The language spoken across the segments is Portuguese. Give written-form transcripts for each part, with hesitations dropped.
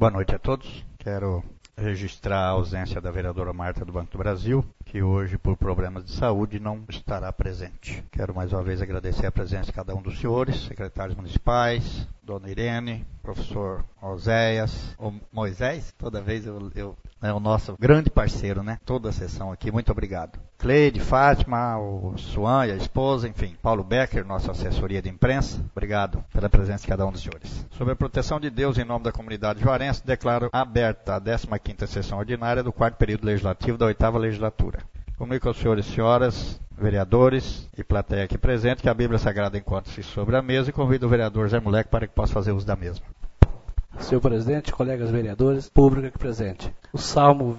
Boa noite a todos. Quero registrar a ausência da vereadora Marta do Banco do Brasil, que hoje, por problemas de saúde, não estará presente. Quero mais uma vez agradecer a presença de cada um dos senhores, secretários municipais, Dona Irene, professor Oséias, ou Moisés, toda vez é o nosso grande parceiro, né? Toda a sessão aqui, muito obrigado. Cleide, Fátima, o Suan e a esposa, enfim, Paulo Becker, nossa assessoria de imprensa, obrigado pela presença de cada um dos senhores. Sob a proteção de Deus, em nome da comunidade juarense, declaro aberta a 15ª sessão ordinária do 4º período legislativo da 8ª legislatura. Comunico aos senhores e senhoras, vereadores e plateia aqui presente, que a Bíblia Sagrada encontra-se sobre a mesa e convido o vereador Zé Moleque para que possa fazer uso da mesma. Senhor presidente, colegas vereadores, público aqui presente. O Salmo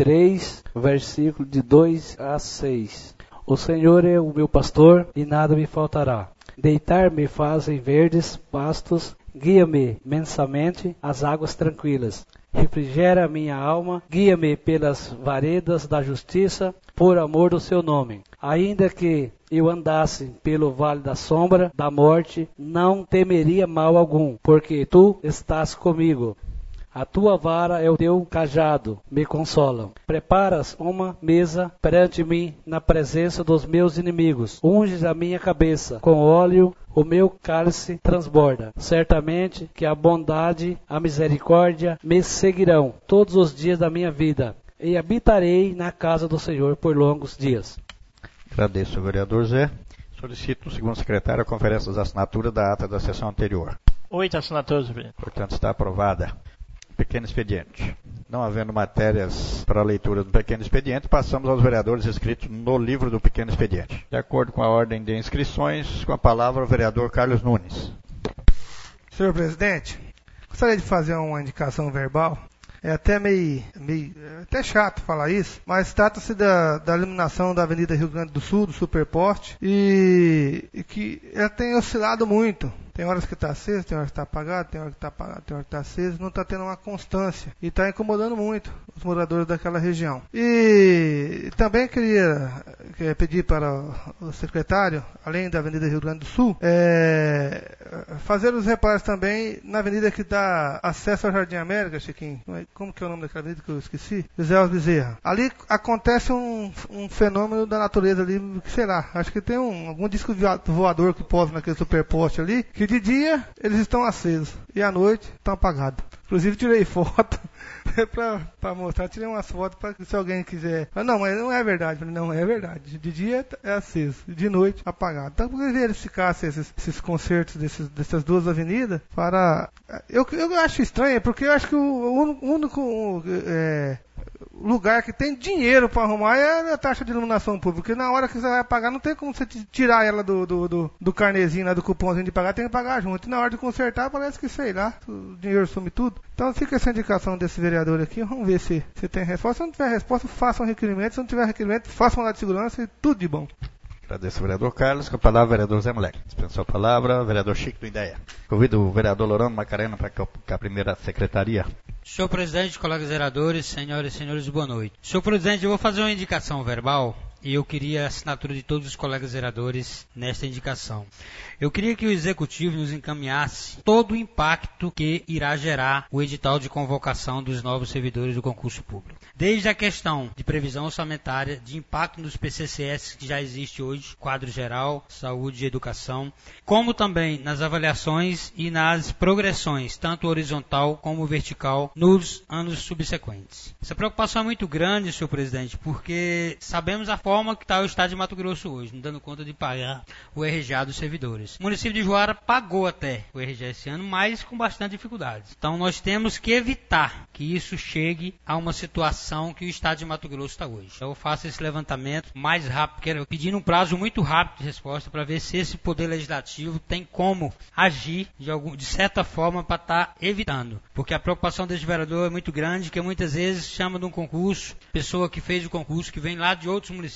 23, versículo de 2 a 6. O Senhor é o meu pastor e nada me faltará. Deitar-me faz em verdes pastos, guia-me mensamente às águas tranquilas. Refrigera a minha alma, guia-me pelas veredas da justiça, por amor do seu nome. Ainda que eu andasse pelo vale da sombra da morte, não temeria mal algum, porque tu estás comigo. A tua vara e o teu cajado me consolam. Preparas uma mesa perante mim na presença dos meus inimigos. Unges a minha cabeça com óleo, o meu cálice transborda. Certamente que a bondade, a misericórdia me seguirão todos os dias da minha vida, e habitarei na casa do Senhor por longos dias. Agradeço ao vereador Zé. Solicito, segundo o secretário, a conferência das assinaturas da ata da sessão anterior. 8 assinaturas, presidente. Portanto, está aprovada. Pequeno expediente. Não havendo matérias para a leitura do pequeno expediente, passamos aos vereadores inscritos no livro do pequeno expediente. De acordo com a ordem de inscrições, com a palavra o vereador Carlos Nunes. Senhor presidente, gostaria de fazer uma indicação verbal. É até até chato falar isso, mas trata-se da iluminação da Avenida Rio Grande do Sul, do Superposte, e que ela tem oscilado muito. Tem horas que está acesa, tem horas que está apagada, tem horas que está apagada, tem horas que está acesa, não está tendo uma constância e está incomodando muito os moradores daquela região. E também queria pedir para o secretário, além da Avenida Rio Grande do Sul, fazer os reparos também na avenida que dá acesso ao Jardim América, Chiquinho. Como que é o nome daquela avenida que eu esqueci? José Alves Bezerra. Ali acontece um fenômeno da natureza ali, sei lá, acho que tem algum disco voador que posa naquele superposte ali, que de dia eles estão acesos e à noite estão apagados. Inclusive tirei foto para mostrar, tirei umas fotos para que se alguém quiser. Não, mas não é verdade. Não é verdade. De dia é aceso, de noite apagado. Então, por que verificasse esses concertos dessas duas avenidas para. Eu acho estranho, porque eu acho que o único lugar que tem dinheiro para arrumar é a taxa de iluminação pública, porque na hora que você vai pagar não tem como você tirar ela do carnezinho, lá, do cupomzinho de pagar, tem que pagar junto. E na hora de consertar parece que, sei lá, o dinheiro some tudo. Então fica essa indicação desse vereador aqui, vamos ver se tem resposta. Se não tiver resposta, façam requerimento. Se não tiver requerimento, façam lá de segurança e tudo de bom. Agradeço ao vereador Carlos. Com a palavra, o vereador Zé Moleque. Dispensou a palavra, o vereador Chico do Ideia. Convido o vereador Lorano Macarena para a primeira secretaria. Senhor presidente, colegas vereadores, senhoras e senhores, boa noite. Senhor presidente, eu vou fazer uma indicação verbal e eu queria a assinatura de todos os colegas vereadores nesta indicação. Eu queria que o Executivo nos encaminhasse todo o impacto que irá gerar o edital de convocação dos novos servidores do concurso público. Desde a questão de previsão orçamentária, de impacto nos PCCS que já existe hoje, quadro geral, saúde e educação, como também nas avaliações e nas progressões, tanto horizontal como vertical, nos anos subsequentes. Essa preocupação é muito grande, senhor presidente, porque sabemos a forma que está o estado de Mato Grosso hoje, não dando conta de pagar o RGA dos servidores. O município de Juara pagou até o RGA esse ano, mas com bastante dificuldades. Então nós temos que evitar que isso chegue a uma situação que o estado de Mato Grosso está hoje. Eu faço esse levantamento mais rápido, quero pedir um prazo muito rápido de resposta para ver se esse poder legislativo tem como agir de certa forma para estar evitando. Porque a preocupação desse vereador é muito grande, que muitas vezes chama de um concurso, pessoa que fez o concurso, que vem lá de outros municípios,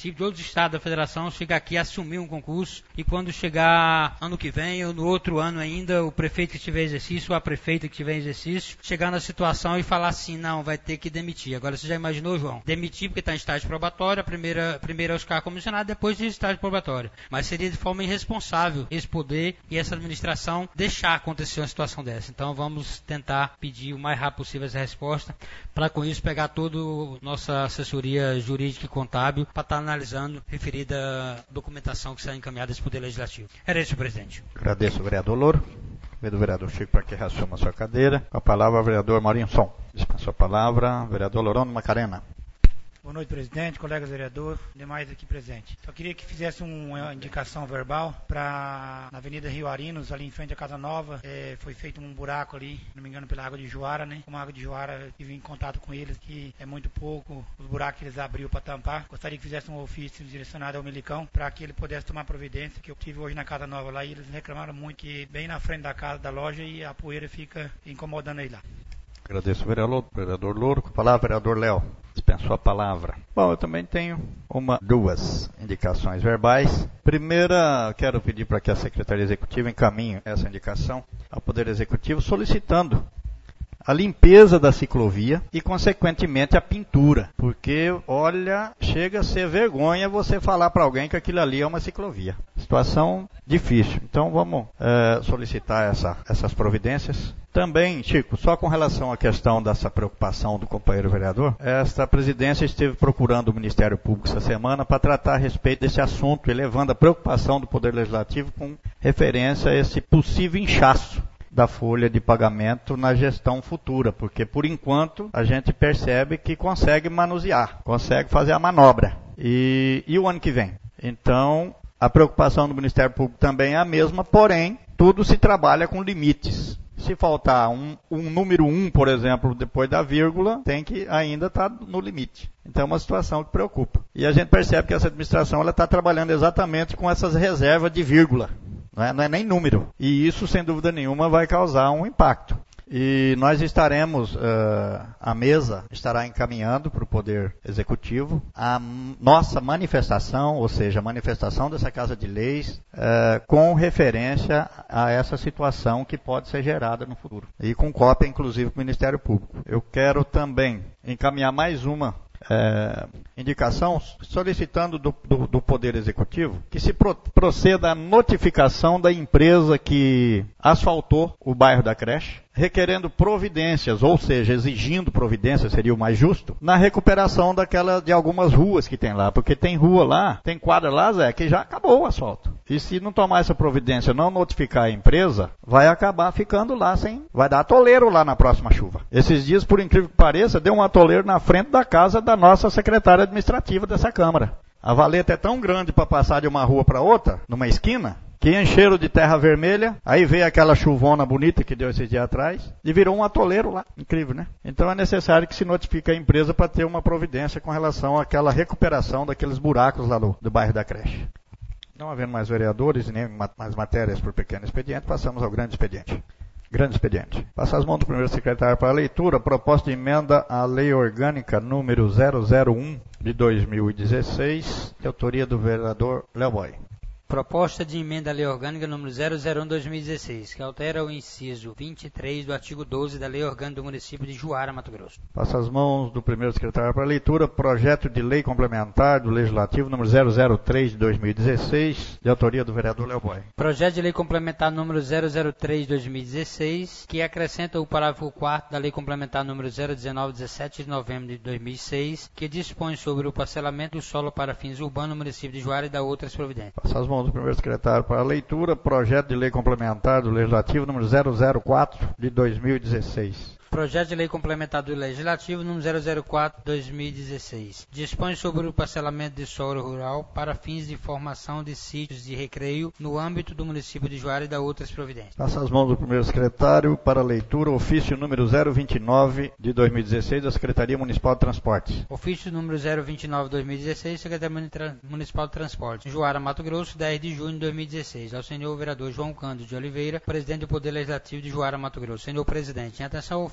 municípios, de outros estados da federação, chegar aqui a assumir um concurso e quando chegar ano que vem ou no outro ano ainda, o prefeito que estiver em exercício ou a prefeita que estiver em exercício, chegar na situação e falar assim, não, vai ter que demitir. Agora, você já imaginou, João? Demitir porque está em estágio probatório, primeiro é os cargos comissionados, depois de estágio probatório. Mas seria de forma irresponsável esse poder e essa administração deixar acontecer uma situação dessa. Então, vamos tentar pedir o mais rápido possível essa resposta, para com isso pegar toda a nossa assessoria jurídica e contábil para estar analisando referida documentação que será encaminhada desse Poder Legislativo. Era isso, presidente. Agradeço ao vereador Louro. Convido o vereador Chico para que reassuma a sua cadeira. Com a palavra, o vereador Maurinho Som. Dispensa a palavra, vereador Lorano Macarena. Boa noite, presidente, colegas vereadores, demais aqui presentes. Só queria que fizesse uma indicação verbal para na Avenida Rio Arinos, ali em frente à Casa Nova, foi feito um buraco ali, se não me engano, pela Água de Juara, né? Como a Água de Juara, tive em contato com eles, que é muito pouco os buracos que eles abriram para tampar. Gostaria que fizesse um ofício direcionado ao Melicão, para que ele pudesse tomar providência, que eu tive hoje na Casa Nova lá, e eles reclamaram muito que bem na frente da casa, da loja, e a poeira fica incomodando aí lá. Agradeço o vereador Louro. Com a palavra, vereador Léo. Dispensou a palavra. Bom, eu também tenho duas indicações verbais. Primeira, quero pedir para que a Secretaria Executiva encaminhe essa indicação ao Poder Executivo, solicitando a limpeza da ciclovia e, consequentemente, a pintura. Porque, olha, chega a ser vergonha você falar para alguém que aquilo ali é uma ciclovia. Situação difícil. Então, vamos solicitar essas providências. Também, Chico, só com relação à questão dessa preocupação do companheiro vereador, esta presidência esteve procurando o Ministério Público essa semana para tratar a respeito desse assunto, elevando a preocupação do Poder Legislativo com referência a esse possível inchaço da folha de pagamento na gestão futura, porque por enquanto a gente percebe que consegue manusear, consegue fazer a manobra. E o ano que vem? Então, a preocupação do Ministério Público também é a mesma, porém, tudo se trabalha com limites. Se faltar um número 1, por exemplo, depois da vírgula, tem que ainda estar no limite. Então é uma situação que preocupa. E a gente percebe que essa administração está trabalhando exatamente com essas reservas de vírgula. Não é nem número. E isso, sem dúvida nenhuma, vai causar um impacto. E nós estaremos, a mesa estará encaminhando para o Poder Executivo a nossa manifestação, ou seja, a manifestação dessa Casa de Leis, com referência a essa situação que pode ser gerada no futuro. E com cópia, inclusive, para o Ministério Público. Eu quero também encaminhar mais uma indicação solicitando do Poder Executivo que se proceda à notificação da empresa que asfaltou o bairro da creche, requerendo providências, ou seja, exigindo providências, seria o mais justo, na recuperação de algumas ruas que tem lá, porque tem rua lá, tem quadra lá, Zé, que já acabou o asfalto. E se não tomar essa providência, não notificar a empresa, vai acabar ficando lá vai dar atoleiro lá na próxima chuva. Esses dias, por incrível que pareça, deu um atoleiro na frente da casa da nossa secretária administrativa dessa Câmara. A valeta é tão grande para passar de uma rua para outra, numa esquina, que encheram de terra vermelha, aí veio aquela chuvona bonita que deu esses dias atrás, e virou um atoleiro lá. Incrível, né? Então é necessário que se notifique a empresa para ter uma providência com relação àquela recuperação daqueles buracos lá do bairro da creche. Não havendo mais vereadores e nem mais matérias por pequeno expediente, passamos ao grande expediente. Grande expediente. Passa as mãos do primeiro secretário para a leitura. Proposta de emenda à Lei Orgânica número 001 de 2016, de autoria do vereador Léo Boy. Proposta de emenda à Lei Orgânica número 001/2016, que altera o inciso 23 do artigo 12 da Lei Orgânica do município de Juara, Mato Grosso. Passa as mãos do primeiro secretário para a leitura. Projeto de lei complementar do Legislativo número 003 de 2016, de autoria do vereador Léo Boy. Projeto de lei complementar número 003 de 2016, que acrescenta o parágrafo 4º da Lei Complementar número 019, 17 de novembro de 2006, que dispõe sobre o parcelamento do solo para fins urbanos no município de Juara e da outras providências. Passa as mãos do primeiro secretário para a leitura. Projeto de lei complementar do Legislativo número 004 de 2016. Projeto de lei complementar do Legislativo número 004/2016. Dispõe sobre o parcelamento de solo rural para fins de formação de sítios de recreio no âmbito do município de Juara e da outras providências. Passa as mãos do primeiro secretário para a leitura. Ofício número 029 de 2016 da Secretaria Municipal de Transportes. Ofício número 029/2016, Secretaria Municipal de Transportes, Juara, Mato Grosso, 10 de junho de 2016. Ao senhor vereador João Cândido de Oliveira, presidente do Poder Legislativo de Juara, Mato Grosso. Senhor presidente, em atenção ao ofício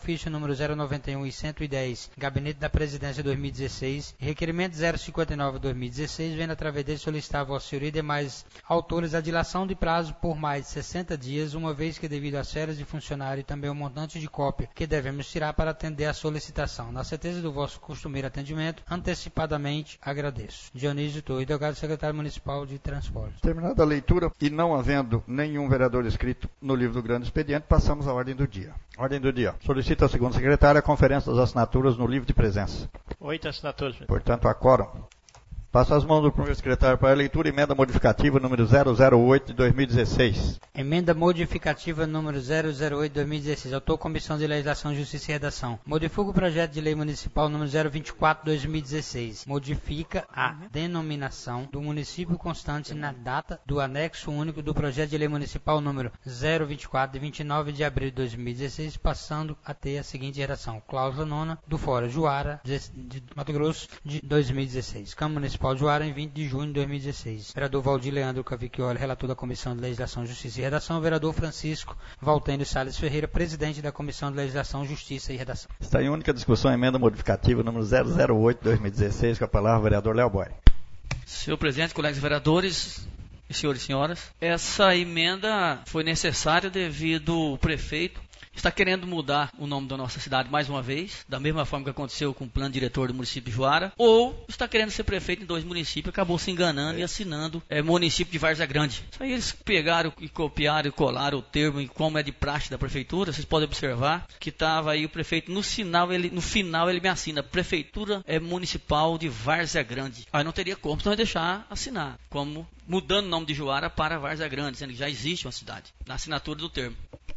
ofício número 091 e 110, Gabinete da Presidência 2016, e requerimento 059/2016, vendo através dele solicitar a Vossa Senhoria e demais autores a dilação de prazo por mais de 60 dias, uma vez que devido às férias de funcionário e também o montante de cópia que devemos tirar para atender a solicitação. Na certeza do vosso costumeiro atendimento, antecipadamente agradeço. Dionísio Torres Delgado, secretário municipal de Transporte. Terminada a leitura e não havendo nenhum vereador inscrito no livro do grande expediente, passamos à ordem do dia. Ordem do dia. Solicita ao segundo secretário a conferência das assinaturas no livro de presença. 8 assinaturas. Portanto, há quórum. Passo as mãos do primeiro secretário para a leitura, emenda modificativa número 008 de 2016. Emenda modificativa número 008 de 2016. Autor, Comissão de Legislação, Justiça e Redação. Modifica o projeto de lei municipal número 024 de 2016. Modifica a denominação do município constante na data do anexo único do projeto de lei municipal número 024 de 29 de abril de 2016, passando a ter a seguinte redação. Cláusula 9ª do Fórum Juara de Mato Grosso de 2016. Câmara Municipal de Juara em 20 de junho de 2016. Vereador Valdir Leandro Cavicchioli, relator da Comissão de Legislação, Justiça e Redação. Vereador Francisco Valtênio Salles Ferreira, presidente da Comissão de Legislação, Justiça e Redação. Está em única discussão a emenda modificativa número 008 de 2016, com a palavra o vereador Léo Boy. Senhor presidente, colegas vereadores, senhores e senhoras, essa emenda foi necessária devido ao prefeito está querendo mudar o nome da nossa cidade mais uma vez, da mesma forma que aconteceu com o plano diretor do município de Juara, ou está querendo ser prefeito em 2 municípios, acabou se enganando e assinando município de Várzea Grande. Isso aí eles pegaram e copiaram e colaram o termo, e como é de praxe da prefeitura, vocês podem observar que estava aí o prefeito, no final ele me assina, Prefeitura Municipal de Várzea Grande. Aí não teria como, senão deixar assinar, como mudando o nome de Juara para Várzea Grande, sendo que já existe uma cidade, na assinatura do termo.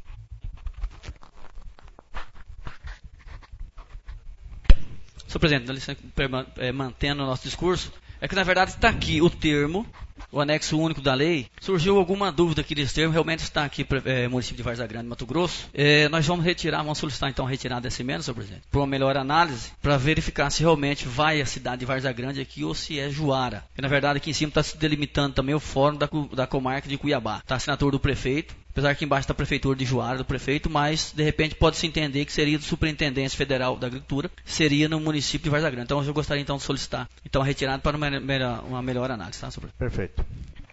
Senhor presidente, mantendo o nosso discurso, é que na verdade está aqui o termo, o anexo único da lei. Surgiu alguma dúvida aqui desse termo, realmente está aqui município de Várzea Grande, Mato Grosso. Nós vamos solicitar então a retirada dessa emenda, senhor presidente, por uma melhor análise, para verificar se realmente vai a cidade de Várzea Grande aqui ou se é Juara. Porque na verdade aqui em cima está se delimitando também o fórum da comarca de Cuiabá. Está a assinatura do prefeito. Apesar que embaixo está a prefeitura de Juara, do prefeito, mas de repente pode-se entender que seria do Superintendência Federal da Agricultura, seria no município de Várzea Grande. Então eu gostaria então de solicitar a retirada para uma melhor análise, tá, senhor? Perfeito.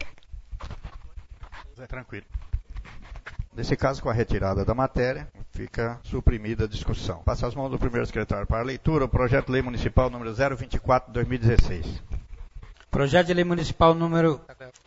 É tranquilo. Nesse caso, com a retirada da matéria, fica suprimida a discussão. Passa as mãos do primeiro secretário para a leitura, o projeto de lei municipal número 024 de 2016. Projeto de Lei Municipal número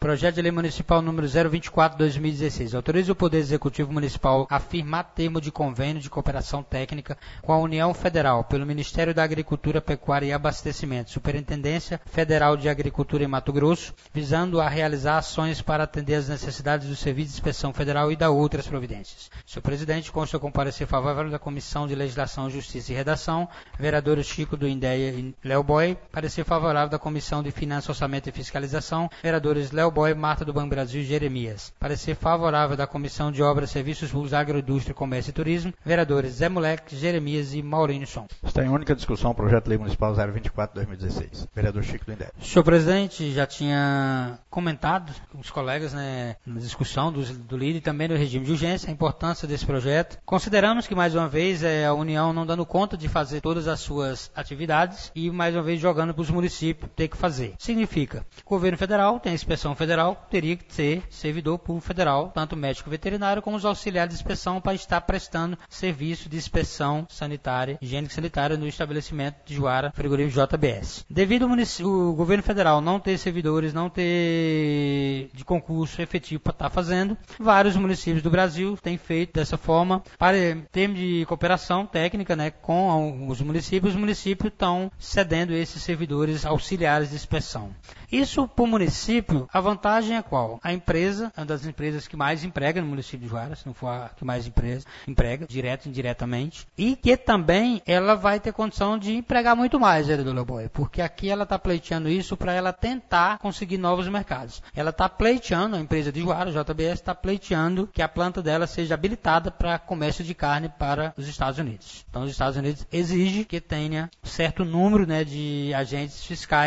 024 de 2016. Autoriza o Poder Executivo Municipal a firmar termo de convênio de cooperação técnica com a União Federal pelo Ministério da Agricultura, Pecuária e Abastecimento, Superintendência Federal de Agricultura em Mato Grosso, visando a realizar ações para atender às necessidades do Serviço de Inspeção Federal e da outras providências. Senhor presidente, consta com parecer favorável da Comissão de Legislação, Justiça e Redação, vereadores Chico do Indéia e Léo Boy, parecer favorável da Comissão de Finanças, Orçamento e Fiscalização, vereadores Léo Boy, Marta do Banco Brasil e Jeremias. Parecer favorável da Comissão de Obras, Serviços Públicos, Agroindústria, Comércio e Turismo, vereadores Zé Moleque, Jeremias e Maurinho Som. Está em única discussão o projeto de lei municipal 024 de 2016. Vereador Chico do Indéia. Senhor presidente, já tinha comentado com os colegas na discussão do LIDE e também do regime de urgência a importância desse projeto. Consideramos que mais uma vez a União não dando conta de fazer todas as suas atividades e mais uma vez jogando para os municípios ter que fazer. Significa, o governo federal tem a inspeção federal, teria que ser servidor público federal, tanto médico veterinário como os auxiliares de inspeção para estar prestando serviço de inspeção sanitária, higiênico sanitária no estabelecimento de Juara, frigorífico JBS. Devido o governo federal não ter servidores, não ter de concurso efetivo para estar fazendo, vários municípios do Brasil têm feito dessa forma, para termos de cooperação técnica, com os municípios estão cedendo esses servidores auxiliares de inspeção. Isso, para o município, a vantagem é qual? A empresa, é uma das empresas que mais emprega no município de Juara, se não for a que mais emprega, direto e indiretamente, e que também ela vai ter condição de empregar muito mais, vereador Leoboy, porque aqui ela está pleiteando isso para ela tentar conseguir novos mercados. Ela está pleiteando, a empresa de Juara, a JBS, está pleiteando que a planta dela seja habilitada para comércio de carne para os Estados Unidos. Então, os Estados Unidos exigem que tenha certo número de agentes fiscais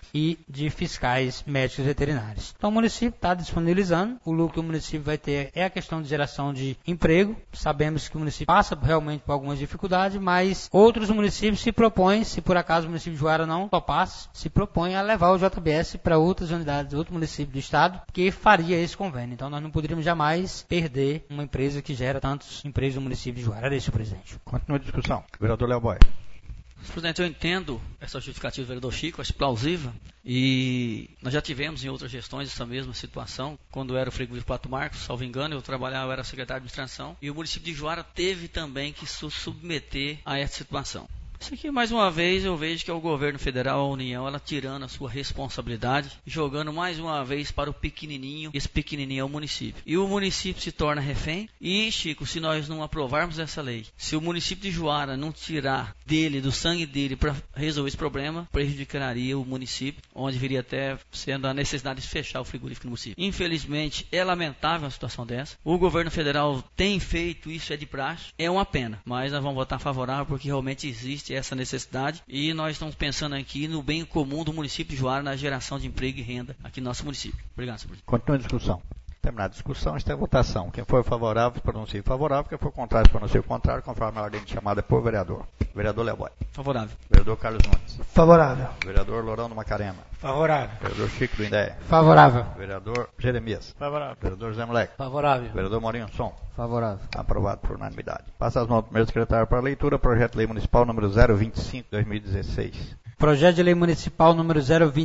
e de fiscais médicos veterinários. Então o município está disponibilizando, o lucro que o município vai ter é a questão de geração de emprego. Sabemos que o município passa realmente por algumas dificuldades, mas outros municípios se propõem, se por acaso o município de Juara não topasse, se propõe a levar o JBS para outras unidades, outro município do estado, que faria esse convênio. Então nós não poderíamos jamais perder uma empresa que gera tantos empregos no município de Juara. Era isso, presidente. Continua a discussão. Vereador Léo Boy. Presidente, eu entendo essa justificativa do vereador Chico, acho plausível, e nós já tivemos em outras gestões essa mesma situação. Quando era o frigorífico Pato Marcos, salvo engano, eu era secretário de administração, e o município de Juara teve também que se submeter a essa situação. Isso aqui, mais uma vez, eu vejo que é o governo federal, a União, ela tirando a sua responsabilidade, jogando mais uma vez para o pequenininho, esse pequenininho é o município. E o município se torna refém. E, Chico, se nós não aprovarmos essa lei, se o município de Juara não tirar dele, do sangue dele, para resolver esse problema, prejudicaria o município, onde viria até sendo a necessidade de fechar o frigorífico no município. Infelizmente, é lamentável uma situação dessa. O governo federal tem feito isso, é de praxe, é uma pena, mas nós vamos votar favorável porque realmente existe essa necessidade e nós estamos pensando aqui no bem comum do município de Juara, na geração de emprego e renda aqui no nosso município. Obrigado, senhor presidente. Continua a discussão. Terminada a discussão, está em votação. Quem for favorável, pronuncia favorável. Quem for contrário, pronuncia o contrário, conforme a ordem de chamada por vereador. Vereador Léo Boy. Favorável. Vereador Carlos Nunes. Favorável. Vereador Lourão do Macarena. Favorável. Vereador Chico do Indéia. Favorável. Vereador Jeremias. Favorável. Vereador Zé Moleque. Favorável. Vereador Maurinho Som. Favorável. Aprovado por unanimidade. Passa as mãos do primeiro secretário para a leitura. Projeto de Lei Municipal número 025/2016. Projeto de Lei Municipal número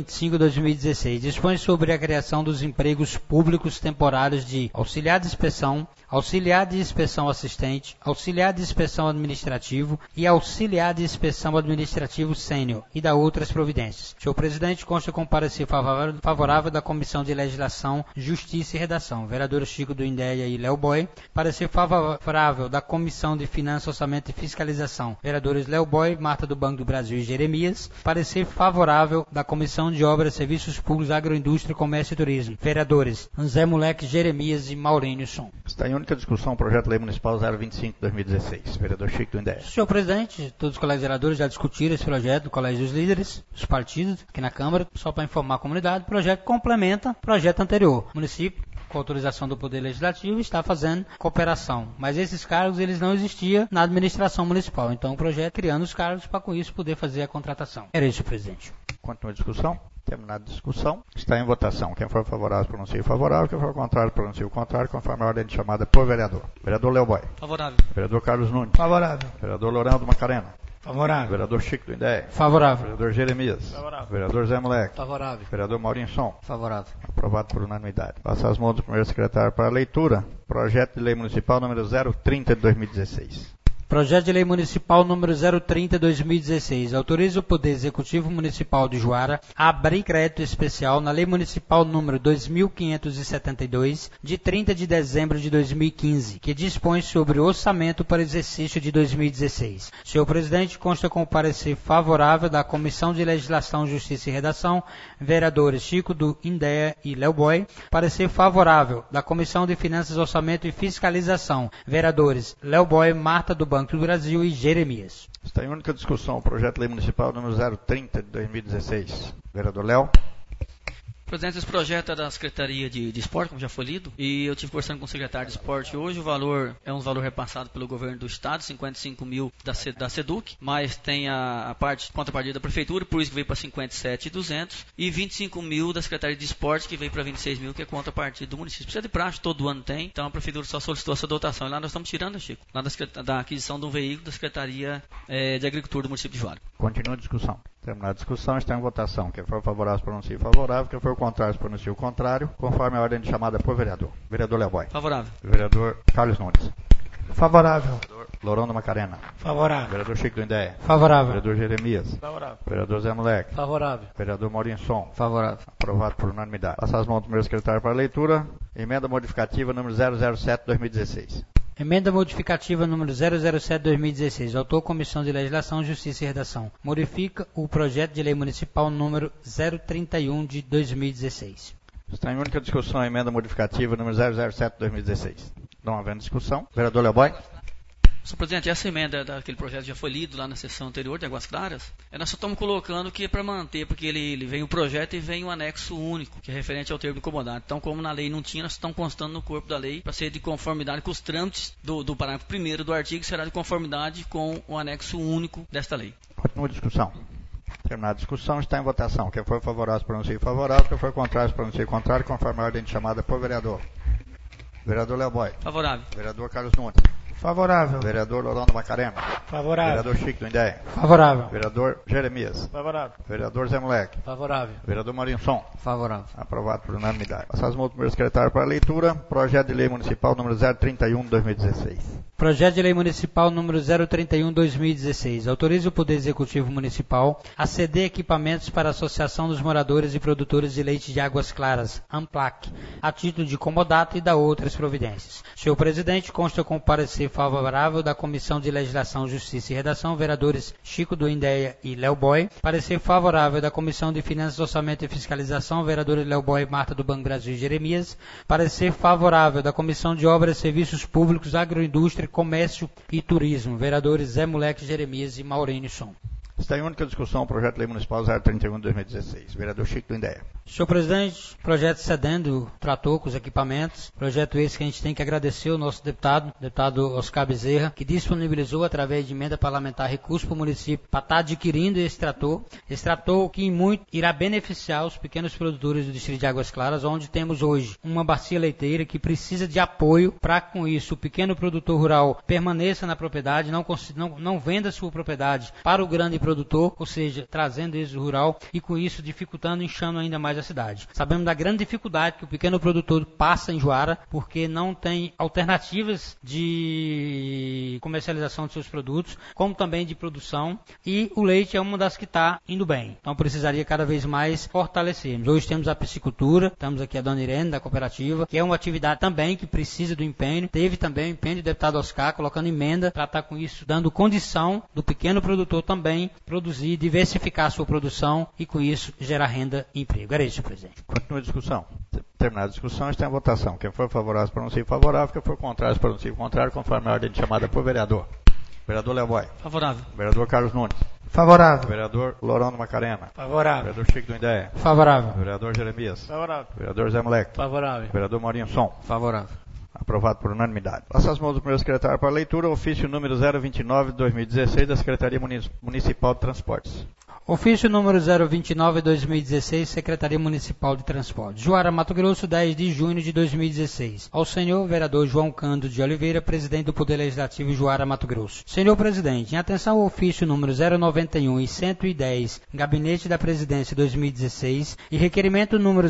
025/2016 dispõe sobre a criação dos empregos públicos temporários de auxiliar de inspeção, auxiliar de inspeção assistente, auxiliar de inspeção administrativo e auxiliar de inspeção administrativo sênior e da outras providências. Senhor presidente, consta com parecer favorável da Comissão de Legislação, Justiça e Redação. Vereador Chico do Indéia e Léo Boy. Parecer favorável da Comissão de Finanças, Orçamento e Fiscalização. Vereadores Léo Boy, Marta do Banco do Brasil e Jeremias. Parecer favorável da Comissão de Obras, Serviços Públicos, Agroindústria, Comércio e Turismo. Vereadores Zé Moleque, Jeremias e Maurinho Som. Está em única discussão o Projeto de Lei Municipal 025/2016. Vereador Chico do Indéia. Senhor presidente, todos os colegas vereadores já discutiram esse projeto do Colégio dos Líderes, dos partidos, aqui na Câmara. Só para informar a comunidade, o projeto complementa o projeto anterior. O município, com autorização do Poder Legislativo, está fazendo cooperação. Mas esses cargos, eles não existiam na administração municipal. Então o projeto criando os cargos para com isso poder fazer a contratação. Era isso, presidente. Continua a discussão. Terminada a discussão, está em votação. Quem for favorável, pronuncia favorável. Quem for contrário, pronuncia o contrário, conforme a ordem de chamada por vereador. Vereador Léo Boy. Favorável. Vereador Carlos Nunes. Favorável. Vereador Lourão do Macarena. Favorável. Vereador Chico do Indéia. Favorável. Vereador Jeremias. Favorável. Vereador Zé Moleque. Favorável. Vereador Maurinho Som. Favorável. Aprovado por unanimidade. Passa as mãos do primeiro secretário para a leitura. Projeto de Lei Municipal número 030/2016. Projeto de Lei Municipal número 030/2016 autoriza o Poder Executivo Municipal de Juara a abrir crédito especial na Lei Municipal número 2572, de 30 de dezembro de 2015, que dispõe sobre o orçamento para exercício de 2016. Senhor presidente, consta com o parecer favorável da Comissão de Legislação, Justiça e Redação, vereadores Chico do Indéia e Léo Boy. Parecer favorável da Comissão de Finanças, Orçamento e Fiscalização, vereadores Léo Boy, Marta do Banco do Brasil e Jeremias. Está em única discussão o Projeto de Lei Municipal número 030/2016. Vereador Léo. Presidente, esse projeto é da Secretaria de Esporte, como já foi lido, e eu tive conversando com o secretário de Esporte hoje. O valor é um valor repassado pelo governo do estado, 55 mil da SEDUC, mas tem a parte contrapartida da prefeitura, por isso que veio para 57.200, e 25 mil da Secretaria de Esporte, que veio para 26 mil, que é contrapartida do município. Precisa de praxe, todo ano tem, então a prefeitura só solicitou essa dotação, e lá nós estamos tirando, Chico, lá da aquisição de um veículo da Secretaria de Agricultura do município de Juara. Continua a discussão. Terminada a discussão, está em votação. Quem for favorável, pronuncia favorável. Quem for contrário, pronuncia o contrário, conforme a ordem de chamada por vereador. Vereador Léo Boy. Favorável. Vereador Carlos Nunes. Favorável. Vereador Lourão do Macarena. Favorável. Vereador Chico do Indéia. Favorável. Vereador Jeremias. Favorável. Vereador Zé Moleque. Favorável. Vereador Maurinho Som. Favorável. Aprovado por unanimidade. Passa as mãos do primeiro secretário para a leitura. Emenda modificativa número 007/2016. Emenda modificativa número 007/2016. Autor, Comissão de Legislação, Justiça e Redação. Modifica o projeto de lei municipal número 031 de 2016. Está em única discussão a emenda modificativa número 007/2016. Não havendo discussão. Vereador Léo Boy. Senhor presidente, essa emenda daquele projeto já foi lido lá na sessão anterior de Águas Claras. Nós só estamos colocando que é para manter, porque ele vem o projeto e vem o anexo único, que é referente ao termo de comodato. Então, como na lei não tinha, nós estamos constando no corpo da lei para ser de conformidade com os trâmites do parágrafo 1º do artigo, será de conformidade com o anexo único desta lei. Continua a discussão. Terminada a discussão, está em votação. Quem for favorável, se pronuncie favorável. Quem for contrário, se pronuncie contrário, conforme a ordem de chamada por vereador. Vereador Léo Boy. Favorável. Vereador Carlos Nunes. Favorável. Vereador Lorão do Macarena. Favorável. Vereador Chico do Indéia. Favorável. Vereador Jeremias. Favorável. Vereador Zé Moleque. Favorável. Vereador Marinson. Favorável. Aprovado por unanimidade. Passar as multas para o secretário para leitura. Projeto de Lei Municipal número 031 de 2016. Projeto de Lei Municipal número 031/2016. Autoriza o Poder Executivo Municipal a ceder equipamentos para a Associação dos Moradores e Produtores de Leite de Águas Claras, AMPLAC, a título de comodato e da outras providências. Senhor Presidente, consta com parecer favorável da Comissão de Legislação, Justiça e Redação, vereadores Chico do Indéia e Léo Boy. Parecer favorável da Comissão de Finanças, Orçamento e Fiscalização, vereadores Léo Boy, Marta do Banco Brasil e Jeremias. Parecer favorável da Comissão de Obras, Serviços Públicos, Agroindústria, Comércio e Turismo, vereadores Zé Moleque, Jeremias e Maurício Som. Está em única discussão o projeto de lei municipal 031 de 2016. Vereador Chico do Indéia. Senhor presidente, projeto cedendo trator com os equipamentos, projeto esse que a gente tem que agradecer ao nosso deputado Oscar Bezerra, que disponibilizou através de emenda parlamentar recursos para o município para estar adquirindo esse trator que em muito irá beneficiar os pequenos produtores do distrito de Águas Claras, onde temos hoje uma bacia leiteira que precisa de apoio para com isso o pequeno produtor rural permaneça na propriedade, não venda sua propriedade para o grande produtor, ou seja, trazendo êxito rural e com isso dificultando e inchando ainda mais a cidade. Sabemos da grande dificuldade que o pequeno produtor passa em Juara, porque não tem alternativas de comercialização de seus produtos, como também de produção, e o leite é uma das que está indo bem. Então precisaria cada vez mais fortalecermos. Hoje temos a piscicultura, temos aqui a dona Irene da cooperativa, que é uma atividade também que precisa do empenho. Teve também o empenho do deputado Oscar, colocando emenda para estar com isso, dando condição do pequeno produtor também produzir, diversificar a sua produção e com isso gerar renda e emprego. Era isso, senhor presidente. Continua a discussão. Terminada a discussão, está em votação. Quem for favorável, se pronuncie favorável. Quem for contrário, se pronuncie contrário, conforme a ordem de chamada por vereador. Vereador Léo Boy. Favorável. Vereador Carlos Nunes. Favorável. Vereador Lorão do Macarena. Favorável. Vereador Chico do Indéia. Favorável. Vereador Jeremias. Favorável. Vereador Zé Moleque. Favorável. Vereador Maurinho Som. Favorável. Aprovado por unanimidade. Passa as mãos do primeiro secretário para leitura, ofício número 029 de 2016 da Secretaria Municipal de Transportes. Ofício número 029/2016, Secretaria Municipal de Transportes. Juara, Mato Grosso, 10 de junho de 2016. Ao senhor vereador João Cândido de Oliveira, presidente do Poder Legislativo Juara, Mato Grosso. Senhor presidente, em atenção ao ofício número 091 e 110, Gabinete da Presidência 2016 e requerimento número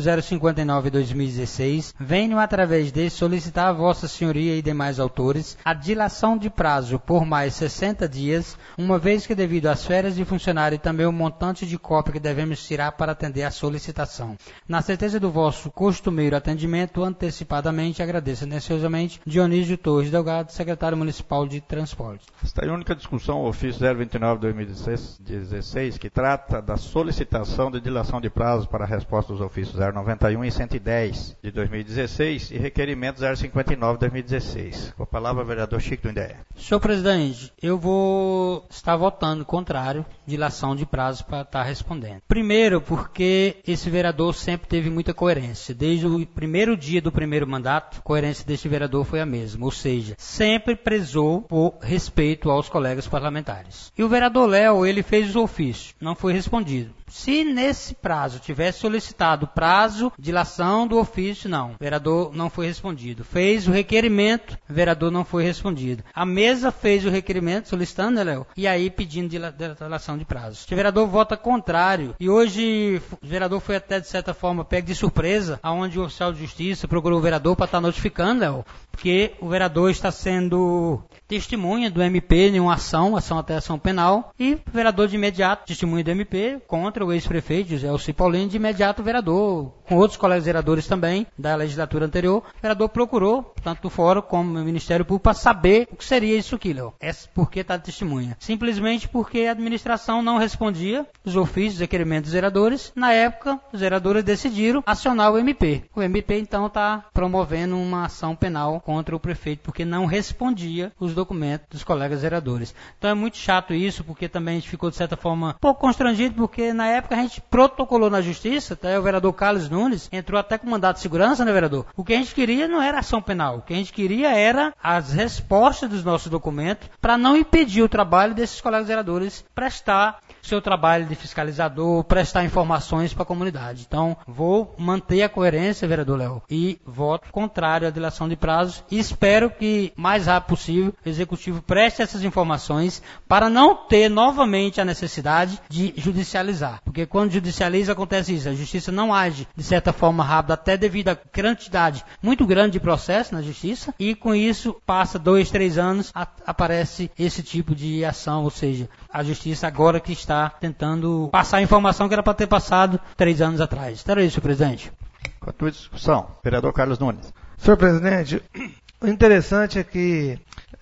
059/2016, venho através desse solicitar a Vossa Senhoria e demais autores a dilação de prazo por mais 60 dias, uma vez que devido às férias de funcionário e também o montante de cópia que devemos tirar para atender à solicitação. Na certeza do vosso costumeiro atendimento, antecipadamente, agradeço atenciosamente, Dionísio Torres Delgado, secretário municipal de Transportes. Está em única discussão o ofício 029 de 2016, que trata da solicitação de dilação de prazo para a resposta dos ofícios 091 e 110 de 2016 e requerimento 059 de 2016. Com a palavra, vereador Chico do Indéia. Senhor presidente, eu vou estar votando contrário, dilação de prazo para estar respondendo. Primeiro, porque esse vereador sempre teve muita coerência. Desde o primeiro dia do primeiro mandato, a coerência deste vereador foi a mesma. Ou seja, sempre prezou por respeito aos colegas parlamentares. E o vereador Léo, ele fez o ofício, não foi respondido. Se nesse prazo tivesse solicitado prazo, dilação do ofício, não. O vereador não foi respondido. Fez o requerimento, o vereador não foi respondido. A mesa fez o requerimento, solicitando, né, Léo? E aí pedindo dilação de prazo. O vereador vota contrário. E hoje o vereador foi até, de certa forma, pego de surpresa, aonde o oficial de justiça procurou o vereador para estar notificando, Léo, porque o vereador está sendo testemunha do MP em uma ação até ação penal, e o vereador de imediato, testemunha do MP, contra o ex-prefeito José Alci Paulino, de imediato o vereador, com outros colegas vereadores também, da legislatura anterior, o vereador procurou, tanto do Fórum como do Ministério Público, para saber o que seria isso aqui, Léo. Por que está de testemunha? Simplesmente porque a administração não respondia os ofícios, requerimentos dos vereadores. Na época, os vereadores decidiram acionar o MP. O MP, então, está promovendo uma ação penal contra o prefeito, porque não respondia os documentos dos colegas vereadores. Então é muito chato isso, porque também a gente ficou, de certa forma, um pouco constrangido, porque na época a gente protocolou na justiça, até o vereador Carlos Nunes entrou até com mandado de segurança, né, vereador? O que a gente queria não era ação penal, o que a gente queria era as respostas dos nossos documentos para não impedir o trabalho desses colegas vereadores prestar seu trabalho de fiscalizador, prestar informações para a comunidade. Então, vou manter a coerência, vereador Léo, e voto contrário à dilação de prazos e espero que, mais rápido possível, o Executivo preste essas informações para não ter novamente a necessidade de judicializar. Porque quando judicializa, acontece isso. A Justiça não age de certa forma rápida, até devido à quantidade muito grande de processo na Justiça, e com isso, passa 2, 3 anos, aparece esse tipo de ação, ou seja, a Justiça agora que está tentando passar a informação que era para ter passado 3 anos atrás. Então era isso, presidente. Continua a discussão. Vereador Carlos Nunes. Senhor presidente, o interessante é que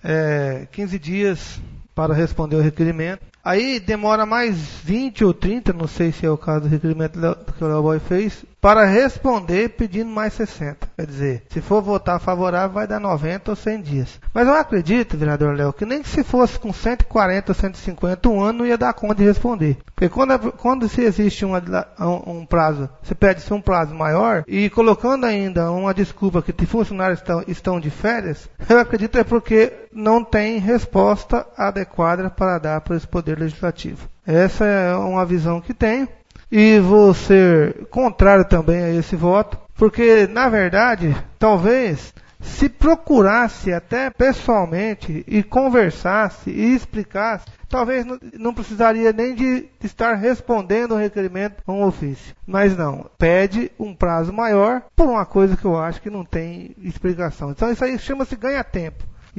15 dias para responder o requerimento. Aí demora mais 20 ou 30, não sei se é o caso do requerimento que o Léo Boy fez, para responder pedindo mais 60. Quer dizer, se for votar favorável, vai dar 90 ou 100 dias. Mas eu acredito, vereador Léo, que nem que se fosse com 140 ou 150, um ano não ia dar conta de responder. Porque quando se existe um prazo, você pede-se um prazo maior, e colocando ainda uma desculpa que funcionários estão de férias, eu acredito é porque não tem resposta adequada para dar para esse Poder Legislativo. Essa é uma visão que tenho. E vou ser contrário também a esse voto, porque, na verdade, talvez, se procurasse até pessoalmente e conversasse e explicasse, talvez não precisaria nem de estar respondendo o requerimento com ofício. Mas não, pede um prazo maior por uma coisa que eu acho que não tem explicação. Então isso aí chama-se ganha-tempo.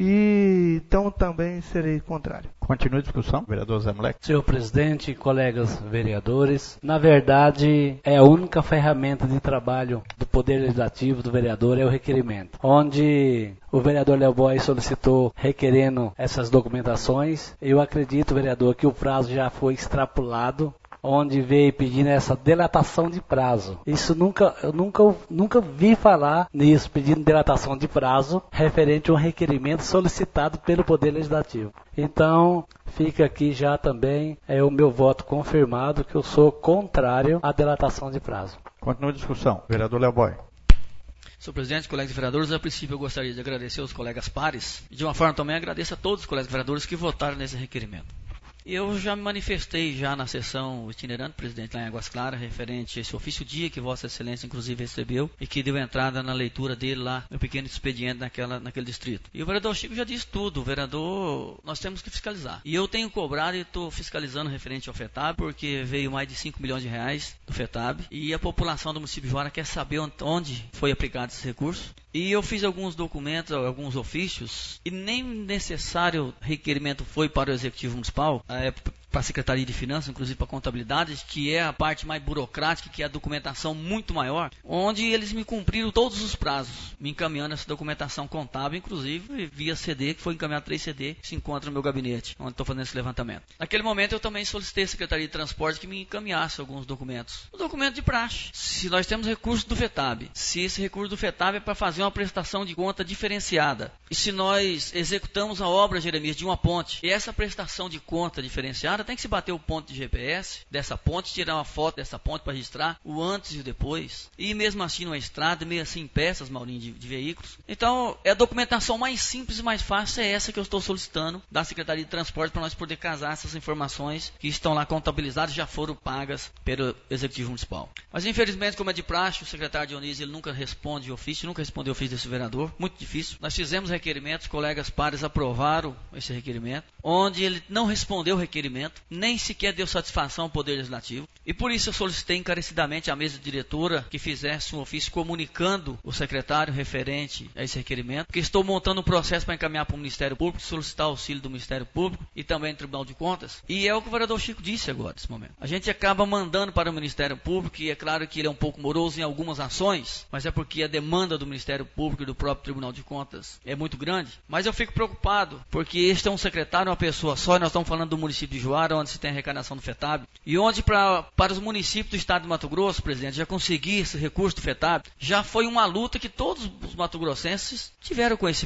E então também serei contrário. Continua a discussão, vereador Zé Moleque. Senhor presidente, colegas vereadores, na verdade é a única ferramenta de trabalho do Poder Legislativo, do vereador, é o requerimento. Onde o vereador Léo Boy solicitou requerendo essas documentações, eu acredito, vereador, que o prazo já foi extrapolado, onde veio pedindo essa dilatação de prazo. Eu nunca vi falar nisso, pedindo dilatação de prazo referente a um requerimento solicitado pelo Poder Legislativo. Então, fica aqui já também o meu voto confirmado que eu sou contrário à dilatação de prazo. Continua a discussão. Vereador Léo Boy. Senhor presidente, colegas vereadores, a princípio eu gostaria de agradecer aos colegas pares e de uma forma também agradeço a todos os colegas vereadores que votaram nesse requerimento. Eu já me manifestei já na sessão itinerante, presidente, lá em Águas Claras, referente a esse ofício dia que Vossa Excelência inclusive recebeu e que deu entrada na leitura dele lá no pequeno expediente naquele distrito. E o vereador Chico já disse tudo, vereador, nós temos que fiscalizar. E eu tenho cobrado e estou fiscalizando referente ao FETAB, porque veio mais de 5 milhões de reais do FETAB e a população do município de Juara quer saber onde foi aplicado esse recurso. E eu fiz alguns documentos, alguns ofícios, e nem necessário requerimento foi para o Executivo Municipal, para a Secretaria de Finanças, inclusive para a Contabilidade, que é a parte mais burocrática, que é a documentação muito maior, onde eles me cumpriram todos os prazos, me encaminhando essa documentação contábil, inclusive via CD, que foi encaminhado 3 CD, que se encontra no meu gabinete, onde estou fazendo esse levantamento. Naquele momento eu também solicitei à Secretaria de Transporte que me encaminhasse alguns documentos. O documento de praxe. Se nós temos recurso do FETAB, se esse recurso do FETAB é para fazer uma prestação de conta diferenciada, e se nós executamos a obra, Jeremias, de uma ponte, e essa prestação de conta diferenciada, tem que se bater o ponto de GPS dessa ponte, tirar uma foto dessa ponte para registrar o antes e o depois, e mesmo assim numa estrada, meio assim em peças, Maurinho, de veículos. Então, a documentação mais simples e mais fácil é essa que eu estou solicitando da Secretaria de Transporte para nós poder casar essas informações que estão lá contabilizadas e já foram pagas pelo Executivo Municipal. Mas infelizmente, como é de praxe, o secretário Dionísio ele nunca responde de ofício, nunca respondeu ofício desse vereador, muito difícil. Nós fizemos requerimentos, colegas pares aprovaram esse requerimento, onde ele não respondeu o requerimento, nem sequer deu satisfação ao Poder Legislativo. E por isso eu solicitei encarecidamente à mesa diretora que fizesse um ofício comunicando o secretário referente a esse requerimento, porque estou montando um processo para encaminhar para o Ministério Público, solicitar auxílio do Ministério Público e também do Tribunal de Contas. E é o que o vereador Chico disse agora, nesse momento. A gente acaba mandando para o Ministério Público, e é claro que ele é um pouco moroso em algumas ações, mas é porque a demanda do Ministério Público e do próprio Tribunal de Contas é muito grande. Mas eu fico preocupado, porque este é um secretário, uma pessoa só, e nós estamos falando do município de Juara, onde se tem a arrecadação do FETAB, e onde para os municípios do estado de Mato Grosso, presidente, já conseguir esse recurso do FETAB, já foi uma luta que todos os matogrossenses tiveram conhecimento.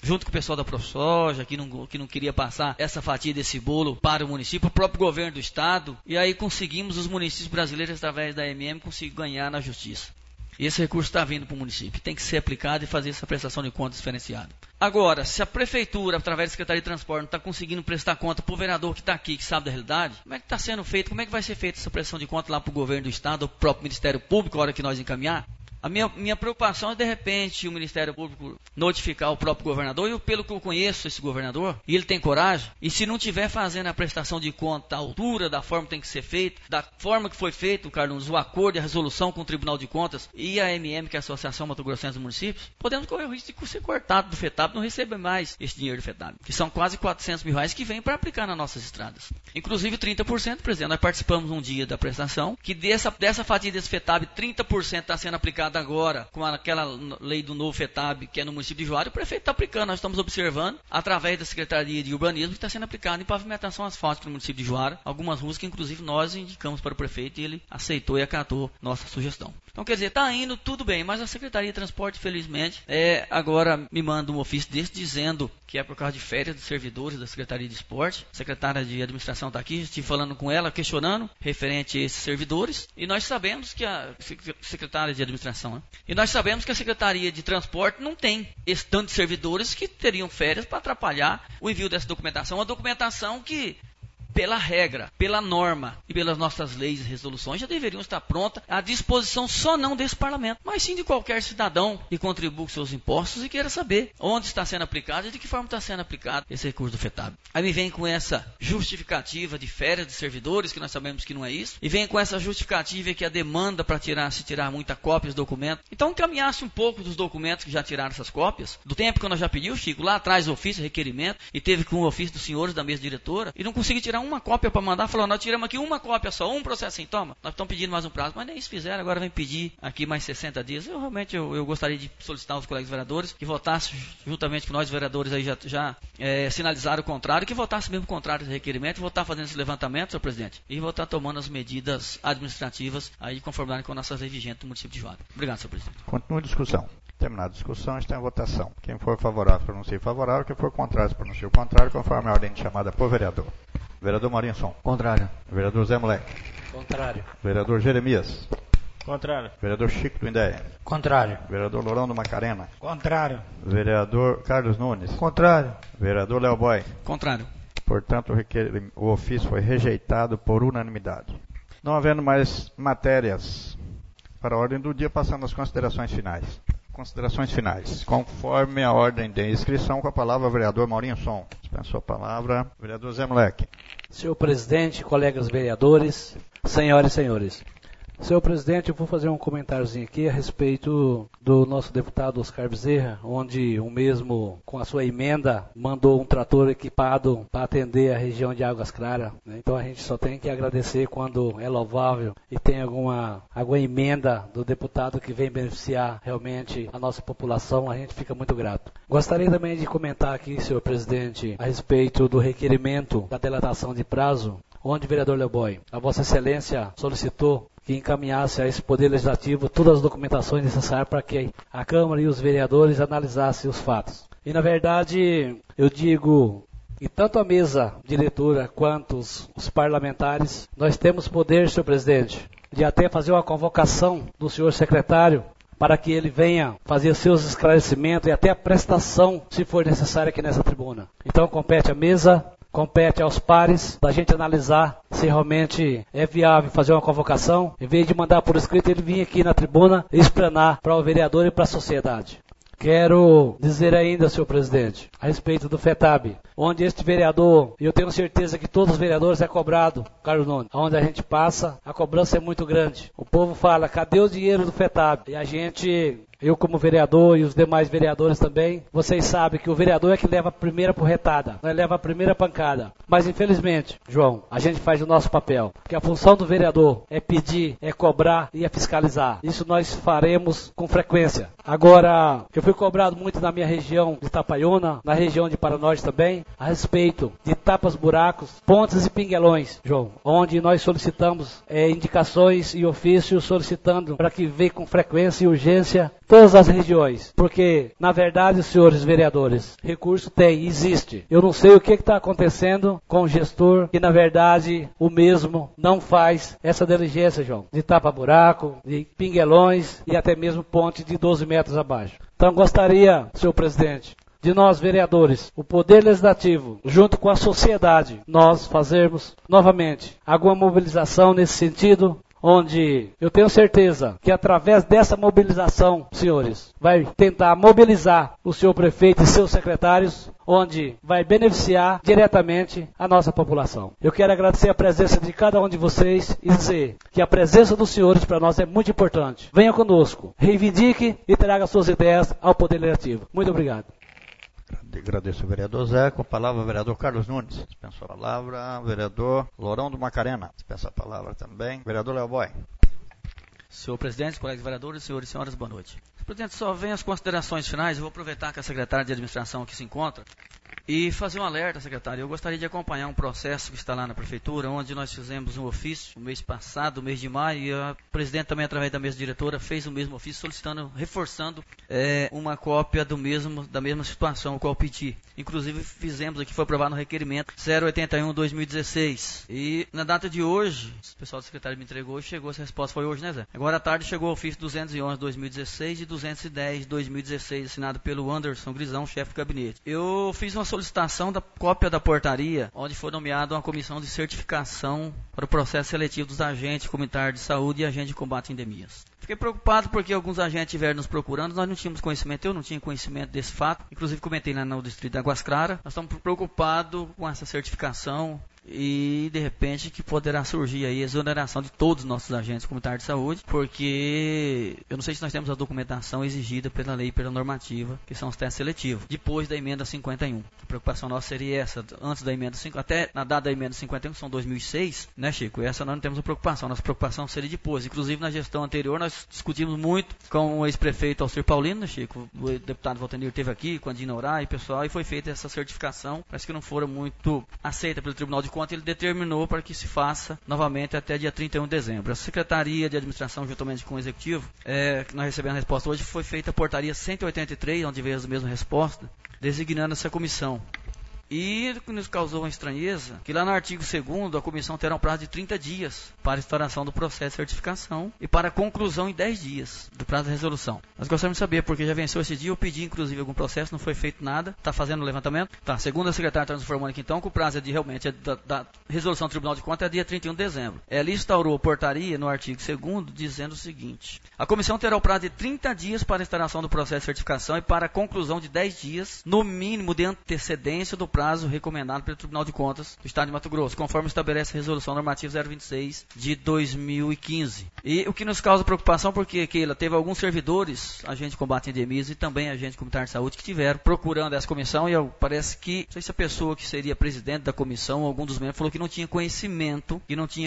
junto com o pessoal da ProSoja, que não queria passar essa fatia desse bolo para o município, o próprio governo do estado, e aí conseguimos, os municípios brasileiros, através da AMM, conseguir ganhar na justiça. E esse recurso está vindo para o município, tem que ser aplicado e fazer essa prestação de contas diferenciada. Agora, se a prefeitura, através da Secretaria de Transporte, não está conseguindo prestar conta para o vereador que está aqui, que sabe da realidade, como é que está sendo feito, como é que vai ser feita essa prestação de conta lá para o governo do estado, ou para o próprio Ministério Público, a hora que nós encaminhar? A minha preocupação é, de repente, o Ministério Público notificar o próprio governador, e pelo que eu conheço esse governador, e ele tem coragem, e se não estiver fazendo a prestação de conta à altura, da forma que tem que ser feita, da forma que foi feito, Carlos, o acordo e a resolução com o Tribunal de Contas e a AMM, que é a Associação Mato Grossense dos Municípios, podemos correr o risco de ser cortado do FETAB, não receber mais esse dinheiro do FETAB, que são quase 400 mil reais que vêm para aplicar nas nossas estradas. Inclusive 30%, presidente, nós participamos um dia da prestação, que dessa fatia desse FETAB, 30% está sendo aplicado agora, com aquela lei do novo FETAB, que é no município de Juara, o prefeito está aplicando, nós estamos observando, através da Secretaria de Urbanismo, que está sendo aplicado em pavimentação asfáltica no município de Juara, algumas ruas que inclusive nós indicamos para o prefeito e ele aceitou e acatou nossa sugestão. Então, quer dizer, está indo tudo bem, mas a Secretaria de Transporte, felizmente, agora me manda um ofício desse dizendo que é por causa de férias dos servidores da Secretaria de Esporte. A secretária de Administração está aqui, estive falando com ela, questionando, referente a esses servidores, e nós sabemos que a Secretaria de Administração, né? E nós sabemos que a Secretaria de Transporte não tem esse tanto de servidores que teriam férias para atrapalhar o envio dessa documentação. Uma documentação que, pela regra, pela norma e pelas nossas leis e resoluções, já deveriam estar prontas à disposição só não desse parlamento, mas sim de qualquer cidadão que contribua com seus impostos e queira saber onde está sendo aplicado e de que forma está sendo aplicado esse recurso do FETAB. Aí me vem com essa justificativa de férias de servidores, que nós sabemos que não é isso, e vem com essa justificativa que a demanda para se tirar muita cópia dos documentos. Então encaminhasse um pouco dos documentos que já tiraram essas cópias, do tempo que nós já pedimos, Chico, lá atrás ofício, requerimento, e teve com o ofício dos senhores da mesa diretora, e não consegui tirar uma cópia para mandar, falou, nós tiramos aqui uma cópia só, um processo assim, toma, nós estamos pedindo mais um prazo, mas nem isso fizeram, agora vem pedir aqui mais 60 dias. Eu realmente gostaria de solicitar aos colegas vereadores que votassem juntamente com nós vereadores aí já sinalizaram o contrário, que votassem mesmo o contrário desse requerimento, votar fazendo esse levantamento, senhor presidente, e votar tomando as medidas administrativas aí conformidade com as nossas leis vigentes do município de Juara. Obrigado, senhor presidente. Continua a discussão. Terminada a discussão, está em votação. Quem for favorável, pronuncie favorável. Quem for contrário, pronuncie o contrário, conforme a ordem de chamada por vereador. Vereador Marinson. Contrário. Vereador Zé Moleque. Contrário. Vereador Jeremias. Contrário. Vereador Chico do Indéia. Contrário. Vereador Lourão do Macarena. Contrário. Vereador Carlos Nunes. Contrário. Vereador Léo Boy. Contrário. Portanto, o ofício foi rejeitado por unanimidade. Não havendo mais matérias para a ordem do dia, passando às considerações finais. Considerações finais. Conforme a ordem de inscrição, com a palavra o vereador Maurinho Som. Dispensou a palavra. Vereador Zé Moleque. Senhor presidente, colegas vereadores, senhoras e senhores. Senhor presidente, eu vou fazer um comentáriozinho aqui a respeito do nosso deputado Oscar Bezerra, onde o mesmo, com a sua emenda, mandou um trator equipado para atender a região de Águas Claras. Então a gente só tem que agradecer quando é louvável e tem alguma emenda do deputado que vem beneficiar realmente a nossa população, a gente fica muito grato. Gostaria também de comentar aqui, senhor presidente, a respeito do requerimento da dilatação de prazo, onde, vereador Leoboy, a Vossa Excelência solicitou que encaminhasse a esse Poder Legislativo todas as documentações necessárias para que a Câmara e os vereadores analisassem os fatos. E, na verdade, eu digo que tanto a mesa diretora quanto os parlamentares, nós temos poder, senhor presidente, de até fazer uma convocação do senhor secretário para que ele venha fazer seus esclarecimentos e até a prestação, se for necessário, aqui nessa tribuna. Então, compete à mesa, compete aos pares da gente analisar se realmente é viável fazer uma convocação, em vez de mandar por escrito, ele vir aqui na tribuna e explanar para o vereador e para a sociedade. Quero dizer ainda, senhor presidente, a respeito do FETAB, onde este vereador, e eu tenho certeza que todos os vereadores é cobrado, Carlos Nunes, onde a gente passa, a cobrança é muito grande. O povo fala, cadê o dinheiro do FETAB? E a gente, eu como vereador e os demais vereadores também, vocês sabem que o vereador é que leva a primeira porretada, nós leva a primeira pancada. Mas infelizmente, João, a gente faz o nosso papel, porque a função do vereador é pedir, é cobrar e é fiscalizar. Isso nós faremos com frequência. Agora, eu fui cobrado muito na minha região de Itapaiuna, na região de Paranorte também, a respeito de tapas, buracos, pontes e pinguelões, João, onde nós solicitamos indicações e ofícios solicitando para que venha com frequência e urgência todas as regiões, porque, na verdade, senhores vereadores, recurso tem, existe. Eu não sei o que está acontecendo com o gestor, que, na verdade, o mesmo não faz essa diligência, João, de tapa-buraco, de pinguelões e até mesmo ponte de 12 metros abaixo. Então, gostaria, senhor presidente, de nós, vereadores, o Poder Legislativo, junto com a sociedade, nós fazermos novamente alguma mobilização nesse sentido, onde eu tenho certeza que através dessa mobilização, senhores, vai tentar mobilizar o senhor prefeito e seus secretários, onde vai beneficiar diretamente a nossa população. Eu quero agradecer a presença de cada um de vocês e dizer que a presença dos senhores para nós é muito importante. Venha conosco, reivindique e traga suas ideias ao Poder Legislativo. Muito obrigado. Agradeço o vereador Zé. Com a palavra o vereador Carlos Nunes. Dispensa a palavra. Vereador Lourão do Macarena. Dispensa a palavra também. Vereador Léo Boy. Senhor presidente, colegas vereadores, senhores e senhoras, boa noite. Senhor presidente, só vem as considerações finais. Eu vou aproveitar que a secretária de administração aqui se encontra e fazer um alerta, secretário. Eu gostaria de acompanhar um processo que está lá na prefeitura, onde nós fizemos um ofício no mês passado, no mês de maio, e a presidente também, através da mesa diretora, fez o mesmo ofício, solicitando, reforçando uma cópia da mesma situação, o qual pedi. Inclusive, fizemos aqui, foi aprovado no requerimento 081/2016. E na data de hoje, o pessoal do secretário me entregou e chegou, essa resposta foi hoje, né, Zé? Agora à tarde chegou o ofício 211/2016 e 210/2016, assinado pelo Anderson Grisão, chefe do gabinete. Eu fiz uma solicitação da cópia da portaria, onde foi nomeada uma comissão de certificação para o processo seletivo dos agentes comunitários de saúde e agentes de combate a endemias. Fiquei preocupado porque alguns agentes estiveram nos procurando, nós não tínhamos conhecimento, eu não tinha conhecimento desse fato, inclusive comentei lá no distrito de Águas Claras. Nós estamos preocupados com essa certificação e de repente que poderá surgir aí a exoneração de todos os nossos agentes comunitários de saúde, porque eu não sei se nós temos a documentação exigida pela lei e pela normativa, que são os testes seletivos, depois da emenda 51. A preocupação nossa seria essa, antes da emenda 51, até na data da emenda 51, que são 2006, né, Chico? Essa nós não temos a preocupação, nossa preocupação seria depois. Inclusive na gestão anterior nós discutimos muito com o ex-prefeito Alcir Paulino, né, Chico? O deputado Valtenir esteve aqui, com a Dina Orá e pessoal, e foi feita essa certificação, parece que não fora muito aceita pelo Tribunal de Contas, ele determinou para que se faça novamente até dia 31 de dezembro. A Secretaria de Administração, juntamente com o Executivo, que nós recebemos a resposta hoje, foi feita a portaria 183, onde veio a mesma resposta, designando essa comissão. E o que nos causou uma estranheza, que lá no artigo 2º, a comissão terá um prazo de 30 dias para a instauração do processo de certificação e para a conclusão em 10 dias do prazo de resolução. Nós gostaríamos de saber, porque já venceu esse dia, eu pedi inclusive algum processo, não foi feito nada, está fazendo o levantamento. Tá, segundo a secretária está nos informando aqui então, que o prazo é de realmente da resolução do Tribunal de Contas é dia 31 de dezembro. Ela instaurou a portaria no artigo 2º, dizendo o seguinte: a comissão terá o prazo de 30 dias para a instauração do processo de certificação e para a conclusão de 10 dias, no mínimo de antecedência do prazo recomendado pelo Tribunal de Contas do Estado de Mato Grosso, conforme estabelece a Resolução Normativa 026 de 2015. E o que nos causa preocupação, porque Keila, teve alguns servidores, agente de combate a endemias e também agente comunitário de saúde, que tiveram procurando essa comissão, e parece que, não sei se a pessoa que seria presidente da comissão, ou algum dos membros, falou que não tinha conhecimento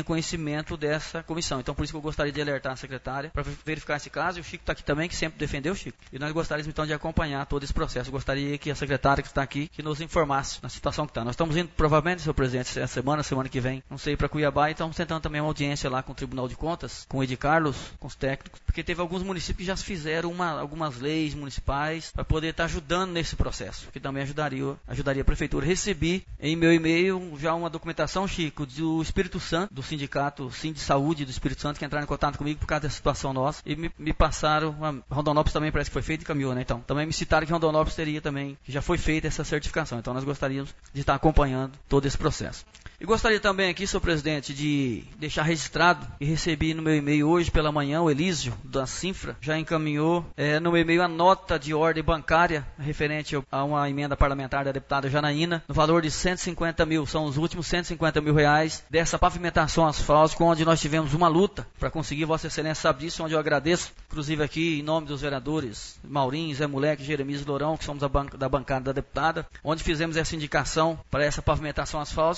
dessa comissão. Então, por isso que eu gostaria de alertar a secretária para verificar esse caso, e o Chico está aqui também, que sempre defendeu o Chico, e nós gostaríamos então de acompanhar todo esse processo. Eu gostaria que a secretária que está aqui, que nos informasse na situação que está. Nós estamos indo, provavelmente, senhor presidente, essa semana que vem, não sei, para Cuiabá, e estamos tentando também uma audiência lá com o Tribunal de Contas, com o Edi Carlos, com os técnicos, porque teve alguns municípios que já fizeram algumas leis municipais para poder estar ajudando nesse processo, que também ajudaria a prefeitura. Recebi em meu e-mail já uma documentação, Chico, do Espírito Santo, do sindicato Sind Saúde do Espírito Santo, que entraram em contato comigo por causa da situação nossa, e me passaram, Rondonópolis também parece que foi feito e caminhou, né? Então, também me citaram que Rondonópolis teria também, que já foi feita essa certificação. Então, nós gostaríamos de estar acompanhando todo esse processo. E gostaria também aqui, senhor presidente, de deixar registrado, e recebi no meu e-mail hoje pela manhã, o Elísio, da Sinfra, já encaminhou no meu e-mail a nota de ordem bancária referente a uma emenda parlamentar da deputada Janaína, no valor de 150 mil, são os últimos 150 mil reais dessa pavimentação asfáltica, onde nós tivemos uma luta para conseguir, Vossa Excelência sabe disso, onde eu agradeço, inclusive aqui em nome dos vereadores Maurinho, Zé Moleque, Jeremias e Lourão, que somos da bancada da deputada, onde fizemos essa indicação para essa pavimentação asfáltica, que Vossa Excelência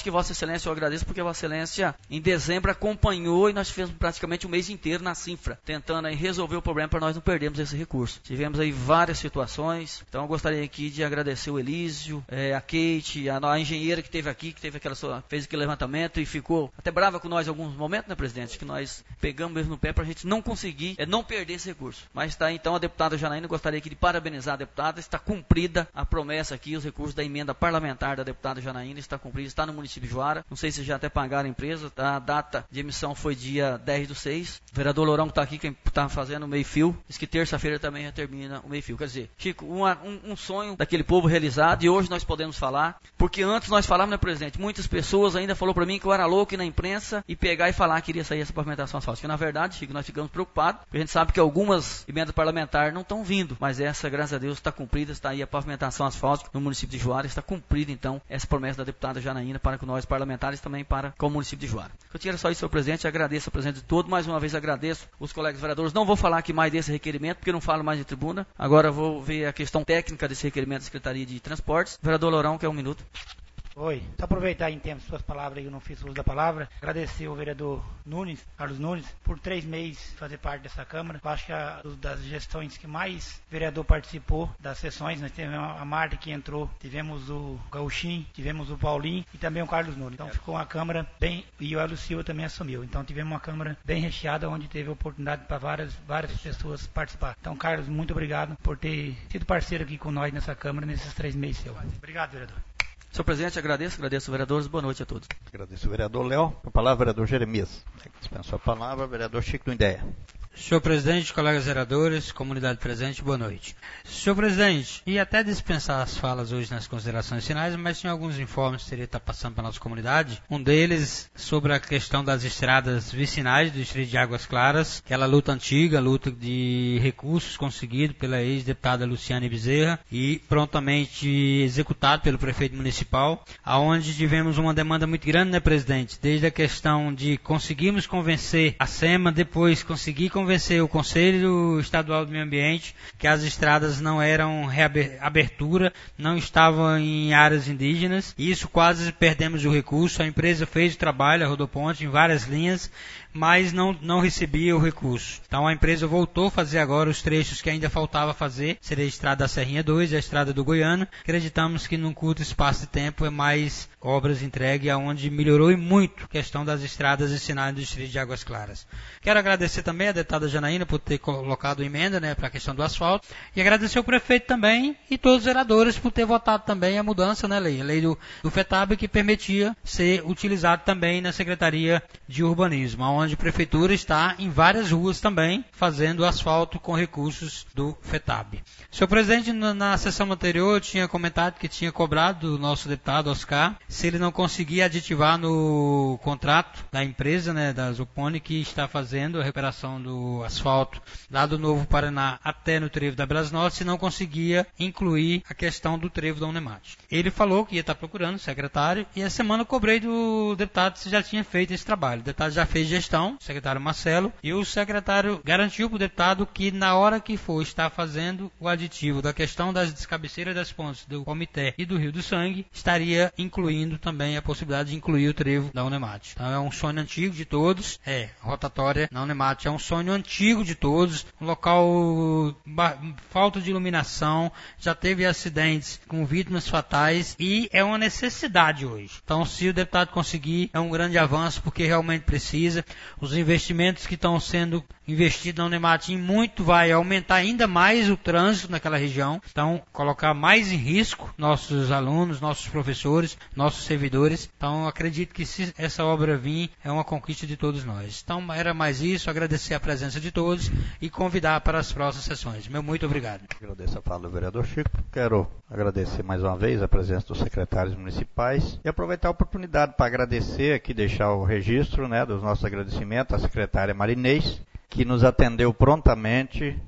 Excelência, eu agradeço porque Vossa Excelência em dezembro acompanhou e nós fizemos praticamente o mês inteiro na Cinfra, tentando aí resolver o problema para nós não perdermos esse recurso. Tivemos aí várias situações, então eu gostaria aqui de agradecer o Elísio, a Kate, a engenheira que esteve aqui, fez aquele levantamento e ficou até brava com nós em alguns momentos, né, presidente? Que nós pegamos mesmo no pé para a gente não conseguir, não perder esse recurso. Mas está então a deputada Janaína, gostaria aqui de parabenizar a deputada, está cumprida a promessa aqui, os recursos da emenda parlamentar da deputada Janaína está cumprida, está no município de Juara. Não sei se já até pagaram a empresa, a data de emissão foi dia 10/6. O vereador Lourão que está aqui, quem está fazendo o meio-fio, diz que terça-feira também já termina o meio-fio. Quer dizer, Chico, um sonho daquele povo realizado e hoje nós podemos falar, porque antes nós falávamos, né, presidente, muitas pessoas ainda falaram para mim que eu era louco ir na imprensa e pegar e falar que iria sair essa pavimentação asfáltica. Que na verdade, Chico, nós ficamos preocupados, porque a gente sabe que algumas emendas parlamentares não estão vindo, mas essa, graças a Deus, está cumprida, está aí a pavimentação asfáltica no município de Juara, está cumprida então essa promessa da deputada Janaína para com nós parlamentares também para com o município de Juara. Eu tinha só isso, senhor presidente, agradeço a presença de todos, mais uma vez agradeço os colegas vereadores, não vou falar aqui mais desse requerimento, porque não falo mais de tribuna, agora vou ver a questão técnica desse requerimento da Secretaria de Transportes. Vereador Lourão, que é 1 minuto. Oi, só aproveitar em tempo suas palavras, eu não fiz uso da palavra, agradecer ao vereador Nunes, Carlos Nunes, por 3 meses fazer parte dessa Câmara. Eu acho que das gestões que mais vereador participou das sessões, nós tivemos a Marta que entrou, tivemos o Gauchinho, tivemos o Paulinho e também o Carlos Nunes. Então ficou uma Câmara bem, e o Hélio Silva também assumiu. Então tivemos uma Câmara bem recheada, onde teve oportunidade para várias pessoas participar. Então, Carlos, muito obrigado por ter sido parceiro aqui com nós nessa Câmara nesses 3 meses seus. Obrigado, vereador. Senhor presidente, agradeço os vereadores, boa noite a todos. Agradeço o vereador Léo, a palavra vereador Jeremias. Dispensou a palavra, vereador Chico do Ideia. Senhor presidente, colegas vereadores, comunidade presente, boa noite. Senhor presidente, ia até dispensar as falas hoje nas considerações finais, mas tinha alguns informes que teria que estar passando para a nossa comunidade. Um deles sobre a questão das estradas vicinais do distrito de Águas Claras, aquela luta antiga, luta de recursos conseguido pela ex-deputada Luciane Bezerra e prontamente executado pelo prefeito municipal, aonde tivemos uma demanda muito grande, né, presidente? Desde a questão de conseguirmos convencer a SEMA, depois conseguir convencer o Conselho Estadual do Meio Ambiente que as estradas não eram reabertura, não estavam em áreas indígenas, e isso quase perdemos o recurso. A empresa fez o trabalho, a Rodoponte, em várias linhas, mas não recebia o recurso. Então a empresa voltou a fazer agora os trechos que ainda faltava fazer, seria a estrada da Serrinha 2 e a estrada do Goiânia. Acreditamos que num curto espaço de tempo é mais obras entregues, aonde melhorou e muito a questão das estradas vicinais do distrito de Águas Claras. Quero agradecer também a deputada Janaína por ter colocado emenda, né, para a questão do asfalto, e agradecer ao prefeito também e todos os vereadores por ter votado também a mudança na lei, a lei do FETAB, que permitia ser utilizado também na Secretaria de Urbanismo, onde a prefeitura está em várias ruas também fazendo asfalto com recursos do FETAB. Senhor presidente, na sessão anterior eu tinha comentado que tinha cobrado do nosso deputado Oscar se ele não conseguia aditivar no contrato da empresa, né, da Zopone, que está fazendo a recuperação do asfalto lá do Novo Paraná até no trevo da Brasnorte, se não conseguia incluir a questão do trevo da Unemate. Ele falou que ia estar procurando o secretário, e a semana eu cobrei do deputado se já tinha feito esse trabalho. O deputado já fez gestão, o secretário Marcelo, e o secretário garantiu para o deputado que na hora que for estar fazendo o aditivo da questão das descabeceiras das pontes do Comitê e do Rio do Sangue, estaria incluindo também a possibilidade de incluir o trevo da Unemate. Então é um sonho antigo de todos, rotatória na Unemate é um sonho antigo de todos, um local falta de iluminação, já teve acidentes com vítimas fatais e é uma necessidade hoje. Então se o deputado conseguir, é um grande avanço, porque realmente precisa. Os investimentos que estão sendo investidos na Unemate muito vai aumentar ainda mais o trânsito naquela região, então colocar mais em risco nossos alunos, nossos professores, nossos servidores. Então acredito que se essa obra vir, é uma conquista de todos nós. Então era mais isso, agradecer a presença de todos e convidar para as próximas sessões. Meu muito obrigado. Agradeço a fala do vereador Chico. Quero agradecer mais uma vez a presença dos secretários municipais e aproveitar a oportunidade para agradecer aqui, deixar o registro, né, dos nossos agradecimentos à secretária Marinês, que nos atendeu prontamente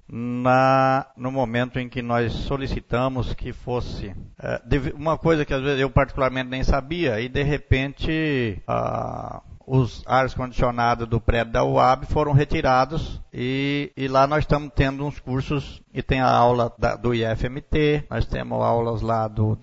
no momento em que nós solicitamos que fosse uma coisa que às vezes eu particularmente nem sabia, e de repente os ares condicionados do prédio da UAB foram retirados e lá nós estamos tendo uns cursos e tem a aula do IFMT, nós temos aulas lá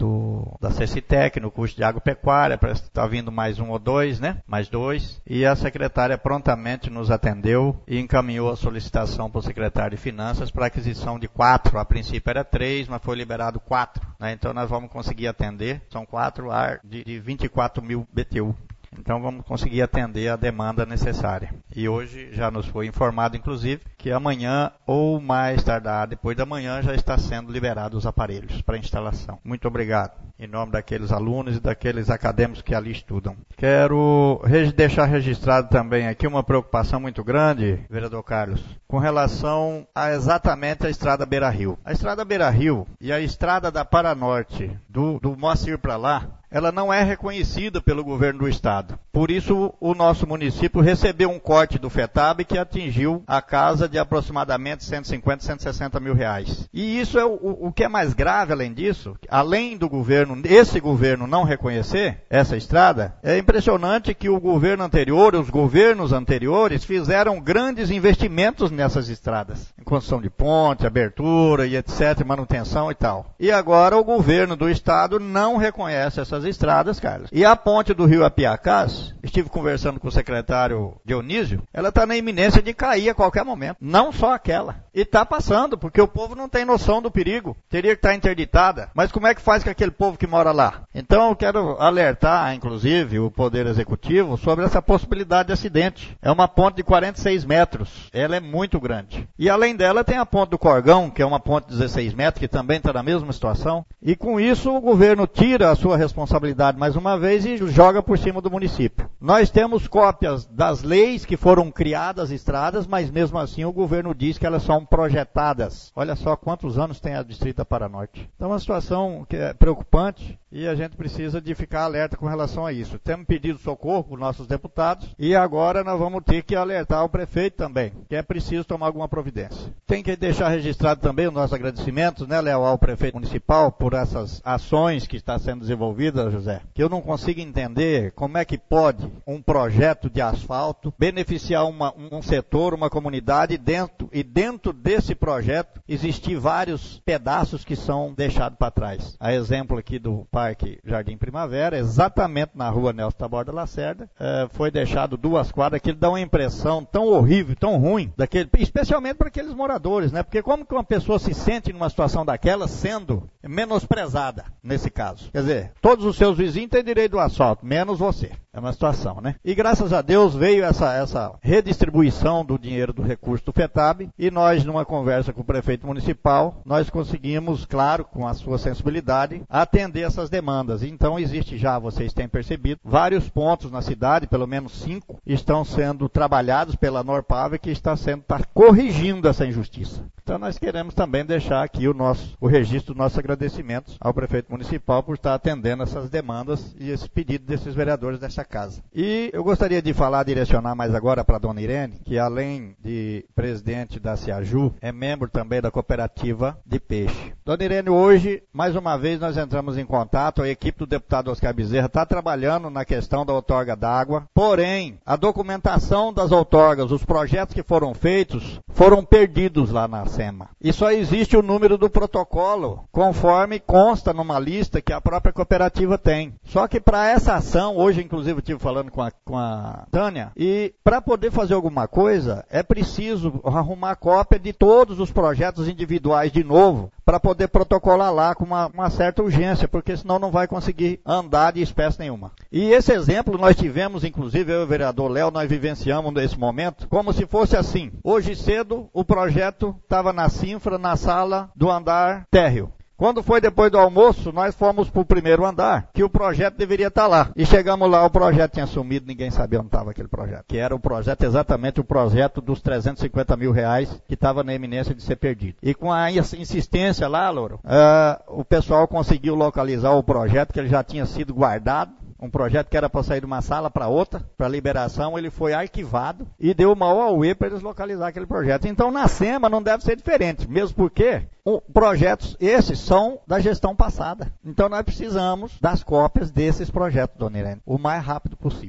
da CECITEC, no curso de agropecuária, parece que está vindo mais um ou dois, né? Mais dois. E a secretária prontamente nos atendeu e encaminhou a solicitação para o secretário de Finanças para aquisição de 4. A princípio era 3, mas foi liberado 4. Né? Então nós vamos conseguir atender. São 4 AR de 24 mil BTU. Então vamos conseguir atender a demanda necessária. E hoje já nos foi informado, inclusive, que amanhã ou mais tardar, depois da manhã, já está sendo liberados os aparelhos para instalação. Muito obrigado. Em nome daqueles alunos e daqueles acadêmicos que ali estudam. Quero deixar registrado também aqui uma preocupação muito grande, vereador Carlos, com relação a exatamente a Estrada Beira-Rio. A Estrada Beira-Rio e a Estrada da Paranorte, do Moacir para lá, ela não é reconhecida pelo governo do estado. Por isso, o nosso município recebeu um corte do FETAB que atingiu a casa de aproximadamente 150, 160 mil reais. E isso é o que é mais grave, além disso, além do governo, esse governo não reconhecer essa estrada, é impressionante que o governo anterior, os governos anteriores, fizeram grandes investimentos nessas estradas. Em construção de ponte, abertura e etc., manutenção e tal. E agora o governo do estado não reconhece essas estradas, Carlos. E a ponte do Rio Apiacás, estive conversando com o secretário Dionísio, ela está na iminência de cair a qualquer momento. Não só aquela. E está passando, porque o povo não tem noção do perigo. Teria que estar interditada. Mas como é que faz com aquele povo que mora lá? Então eu quero alertar, inclusive, o Poder Executivo sobre essa possibilidade de acidente. É uma ponte de 46 metros. Ela é muito grande. E além dela tem a ponte do Corgão, que é uma ponte de 16 metros, que também está na mesma situação. E com isso o governo tira a sua responsabilidade mais uma vez e joga por cima do município. Nós temos cópias das leis que foram criadas estradas, mas mesmo assim o governo diz que elas são projetadas. Olha só quantos anos tem a Distrito da Paranorte. Então é uma situação que é preocupante e a gente precisa de ficar alerta com relação a isso. Temos pedido socorro para os nossos deputados e agora nós vamos ter que alertar o prefeito também, que é preciso tomar alguma providência. Tem que deixar registrado também os nossos agradecimentos, né, Léo, ao prefeito municipal por essas ações que está sendo desenvolvida, José, que eu não consigo entender como é que pode um projeto de asfalto beneficiar um setor, uma comunidade, e dentro desse projeto existir vários pedaços que são deixados para trás. A exemplo aqui do Parque Jardim Primavera, exatamente na rua Nelson Taborda Lacerda, foi deixado 2 quadras, que dá uma impressão tão horrível, tão ruim, especialmente para aqueles moradores, né? Porque como que uma pessoa se sente numa situação daquela sendo menosprezada, nesse caso? Quer dizer, todos os seus vizinhos têm direito ao asfalto, menos você. É uma situação, né? E graças a Deus veio essa redistribuição do dinheiro do recurso do FETAB e nós, numa conversa com o prefeito municipal, nós conseguimos, claro, com a sua sensibilidade, atender essas demandas. Então existe já, vocês têm percebido, vários pontos na cidade, pelo menos 5, estão sendo trabalhados pela Norpave, que está corrigindo essa injustiça. Então nós queremos também deixar aqui o registro dos nossos agradecimentos ao prefeito municipal por estar atendendo essas demandas e esse pedido desses vereadores dessa casa. E eu gostaria de direcionar mais agora para a dona Irene, que além de presidente da CIAJU, é membro também da cooperativa de peixe. Dona Irene, hoje, mais uma vez, nós entramos em contato, a equipe do deputado Oscar Bezerra está trabalhando na questão da outorga d'água, porém, a documentação das outorgas, os projetos que foram feitos, foram perdidos lá na SEMA. E só existe o número do protocolo, conforme consta numa lista que a própria cooperativa tem. Só que para essa ação, hoje inclusive eu estive falando com a Tânia, e para poder fazer alguma coisa, é preciso arrumar cópia de todos os projetos individuais de novo, para poder protocolar lá com uma certa urgência, porque senão não vai conseguir andar de espécie nenhuma. E esse exemplo nós tivemos, inclusive eu e o vereador Léo, nós vivenciamos nesse momento, como se fosse assim. Hoje cedo o projeto estava na Sinfra, na sala do andar térreo. Quando foi depois do almoço, nós fomos para o primeiro andar, que o projeto deveria estar lá. E chegamos lá, o projeto tinha sumido, ninguém sabia onde estava aquele projeto. Que era o projeto, exatamente o projeto dos 350 mil reais, que estava na iminência de ser perdido. E com a insistência lá, Louro, o pessoal conseguiu localizar o projeto, que ele já tinha sido guardado. Um projeto que era para sair de uma sala para outra, para liberação, ele foi arquivado e deu uma OAUE para eles localizar aquele projeto. Então, na SEMA não deve ser diferente, mesmo porque projetos esses são da gestão passada. Então, nós precisamos das cópias desses projetos, dona Irene, o mais rápido possível.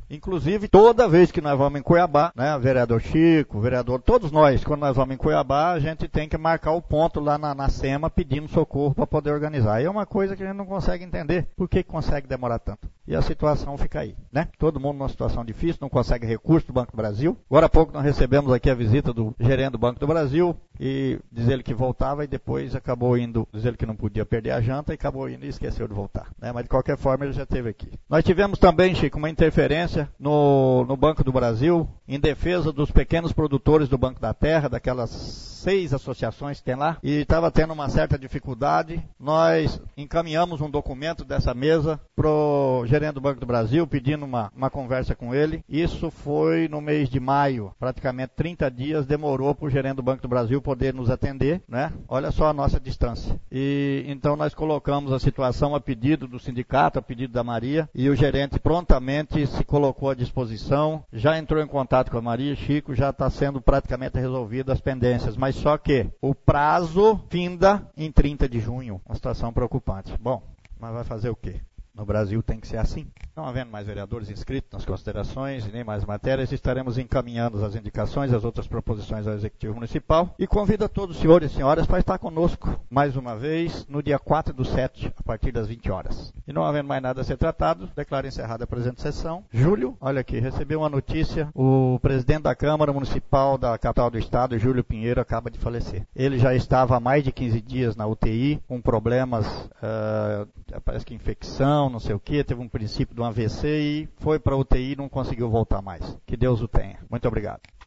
Inclusive, toda vez que nós vamos em Cuiabá, né, o vereador Chico, o vereador, todos nós, quando nós vamos em Cuiabá, a gente tem que marcar o ponto lá na SEMA pedindo socorro para poder organizar. E é uma coisa que a gente não consegue entender. Por que consegue demorar tanto? E a situação fica aí, né? Todo mundo numa situação difícil, não consegue recurso do Banco do Brasil. Agora há pouco nós recebemos aqui a visita do gerente do Banco do Brasil e diz ele que voltava e depois acabou indo, diz ele que não podia perder a janta e acabou indo e esqueceu de voltar, né? Mas de qualquer forma ele já esteve aqui. Nós tivemos também, Chico, uma interferência no Banco do Brasil em defesa dos pequenos produtores do Banco da Terra, daquelas 6 associações que tem lá, e estava tendo uma certa dificuldade. Nós encaminhamos um documento dessa mesa pro gerente do Banco do Brasil, pedindo uma conversa com ele. Isso foi no mês de maio, praticamente 30 dias demorou para o gerente do Banco do Brasil poder nos atender, né? Olha só a nossa distância. E então nós colocamos a situação a pedido do sindicato, a pedido da Maria, e o gerente prontamente se colocou à disposição, já entrou em contato com a Maria, Chico, já está sendo praticamente resolvido as pendências, mas só que o prazo finda em 30 de junho, uma situação preocupante. Bom, mas vai fazer o quê? No Brasil tem que ser assim. Não havendo mais vereadores inscritos nas considerações e nem mais matérias, estaremos encaminhando as indicações, as outras proposições ao Executivo Municipal e convido a todos os senhores e senhoras para estar conosco mais uma vez no dia 4/7, a partir das 20 horas. E não havendo mais nada a ser tratado, declaro encerrada a presente sessão. Júlio, olha aqui, recebeu uma notícia, o presidente da Câmara Municipal da capital do estado, Júlio Pinheiro, acaba de falecer. Ele já estava há mais de 15 dias na UTI, com problemas, parece que infecção, não sei o que, teve um princípio de um AVC e foi para a UTI e não conseguiu voltar mais. Que Deus o tenha. Muito obrigado.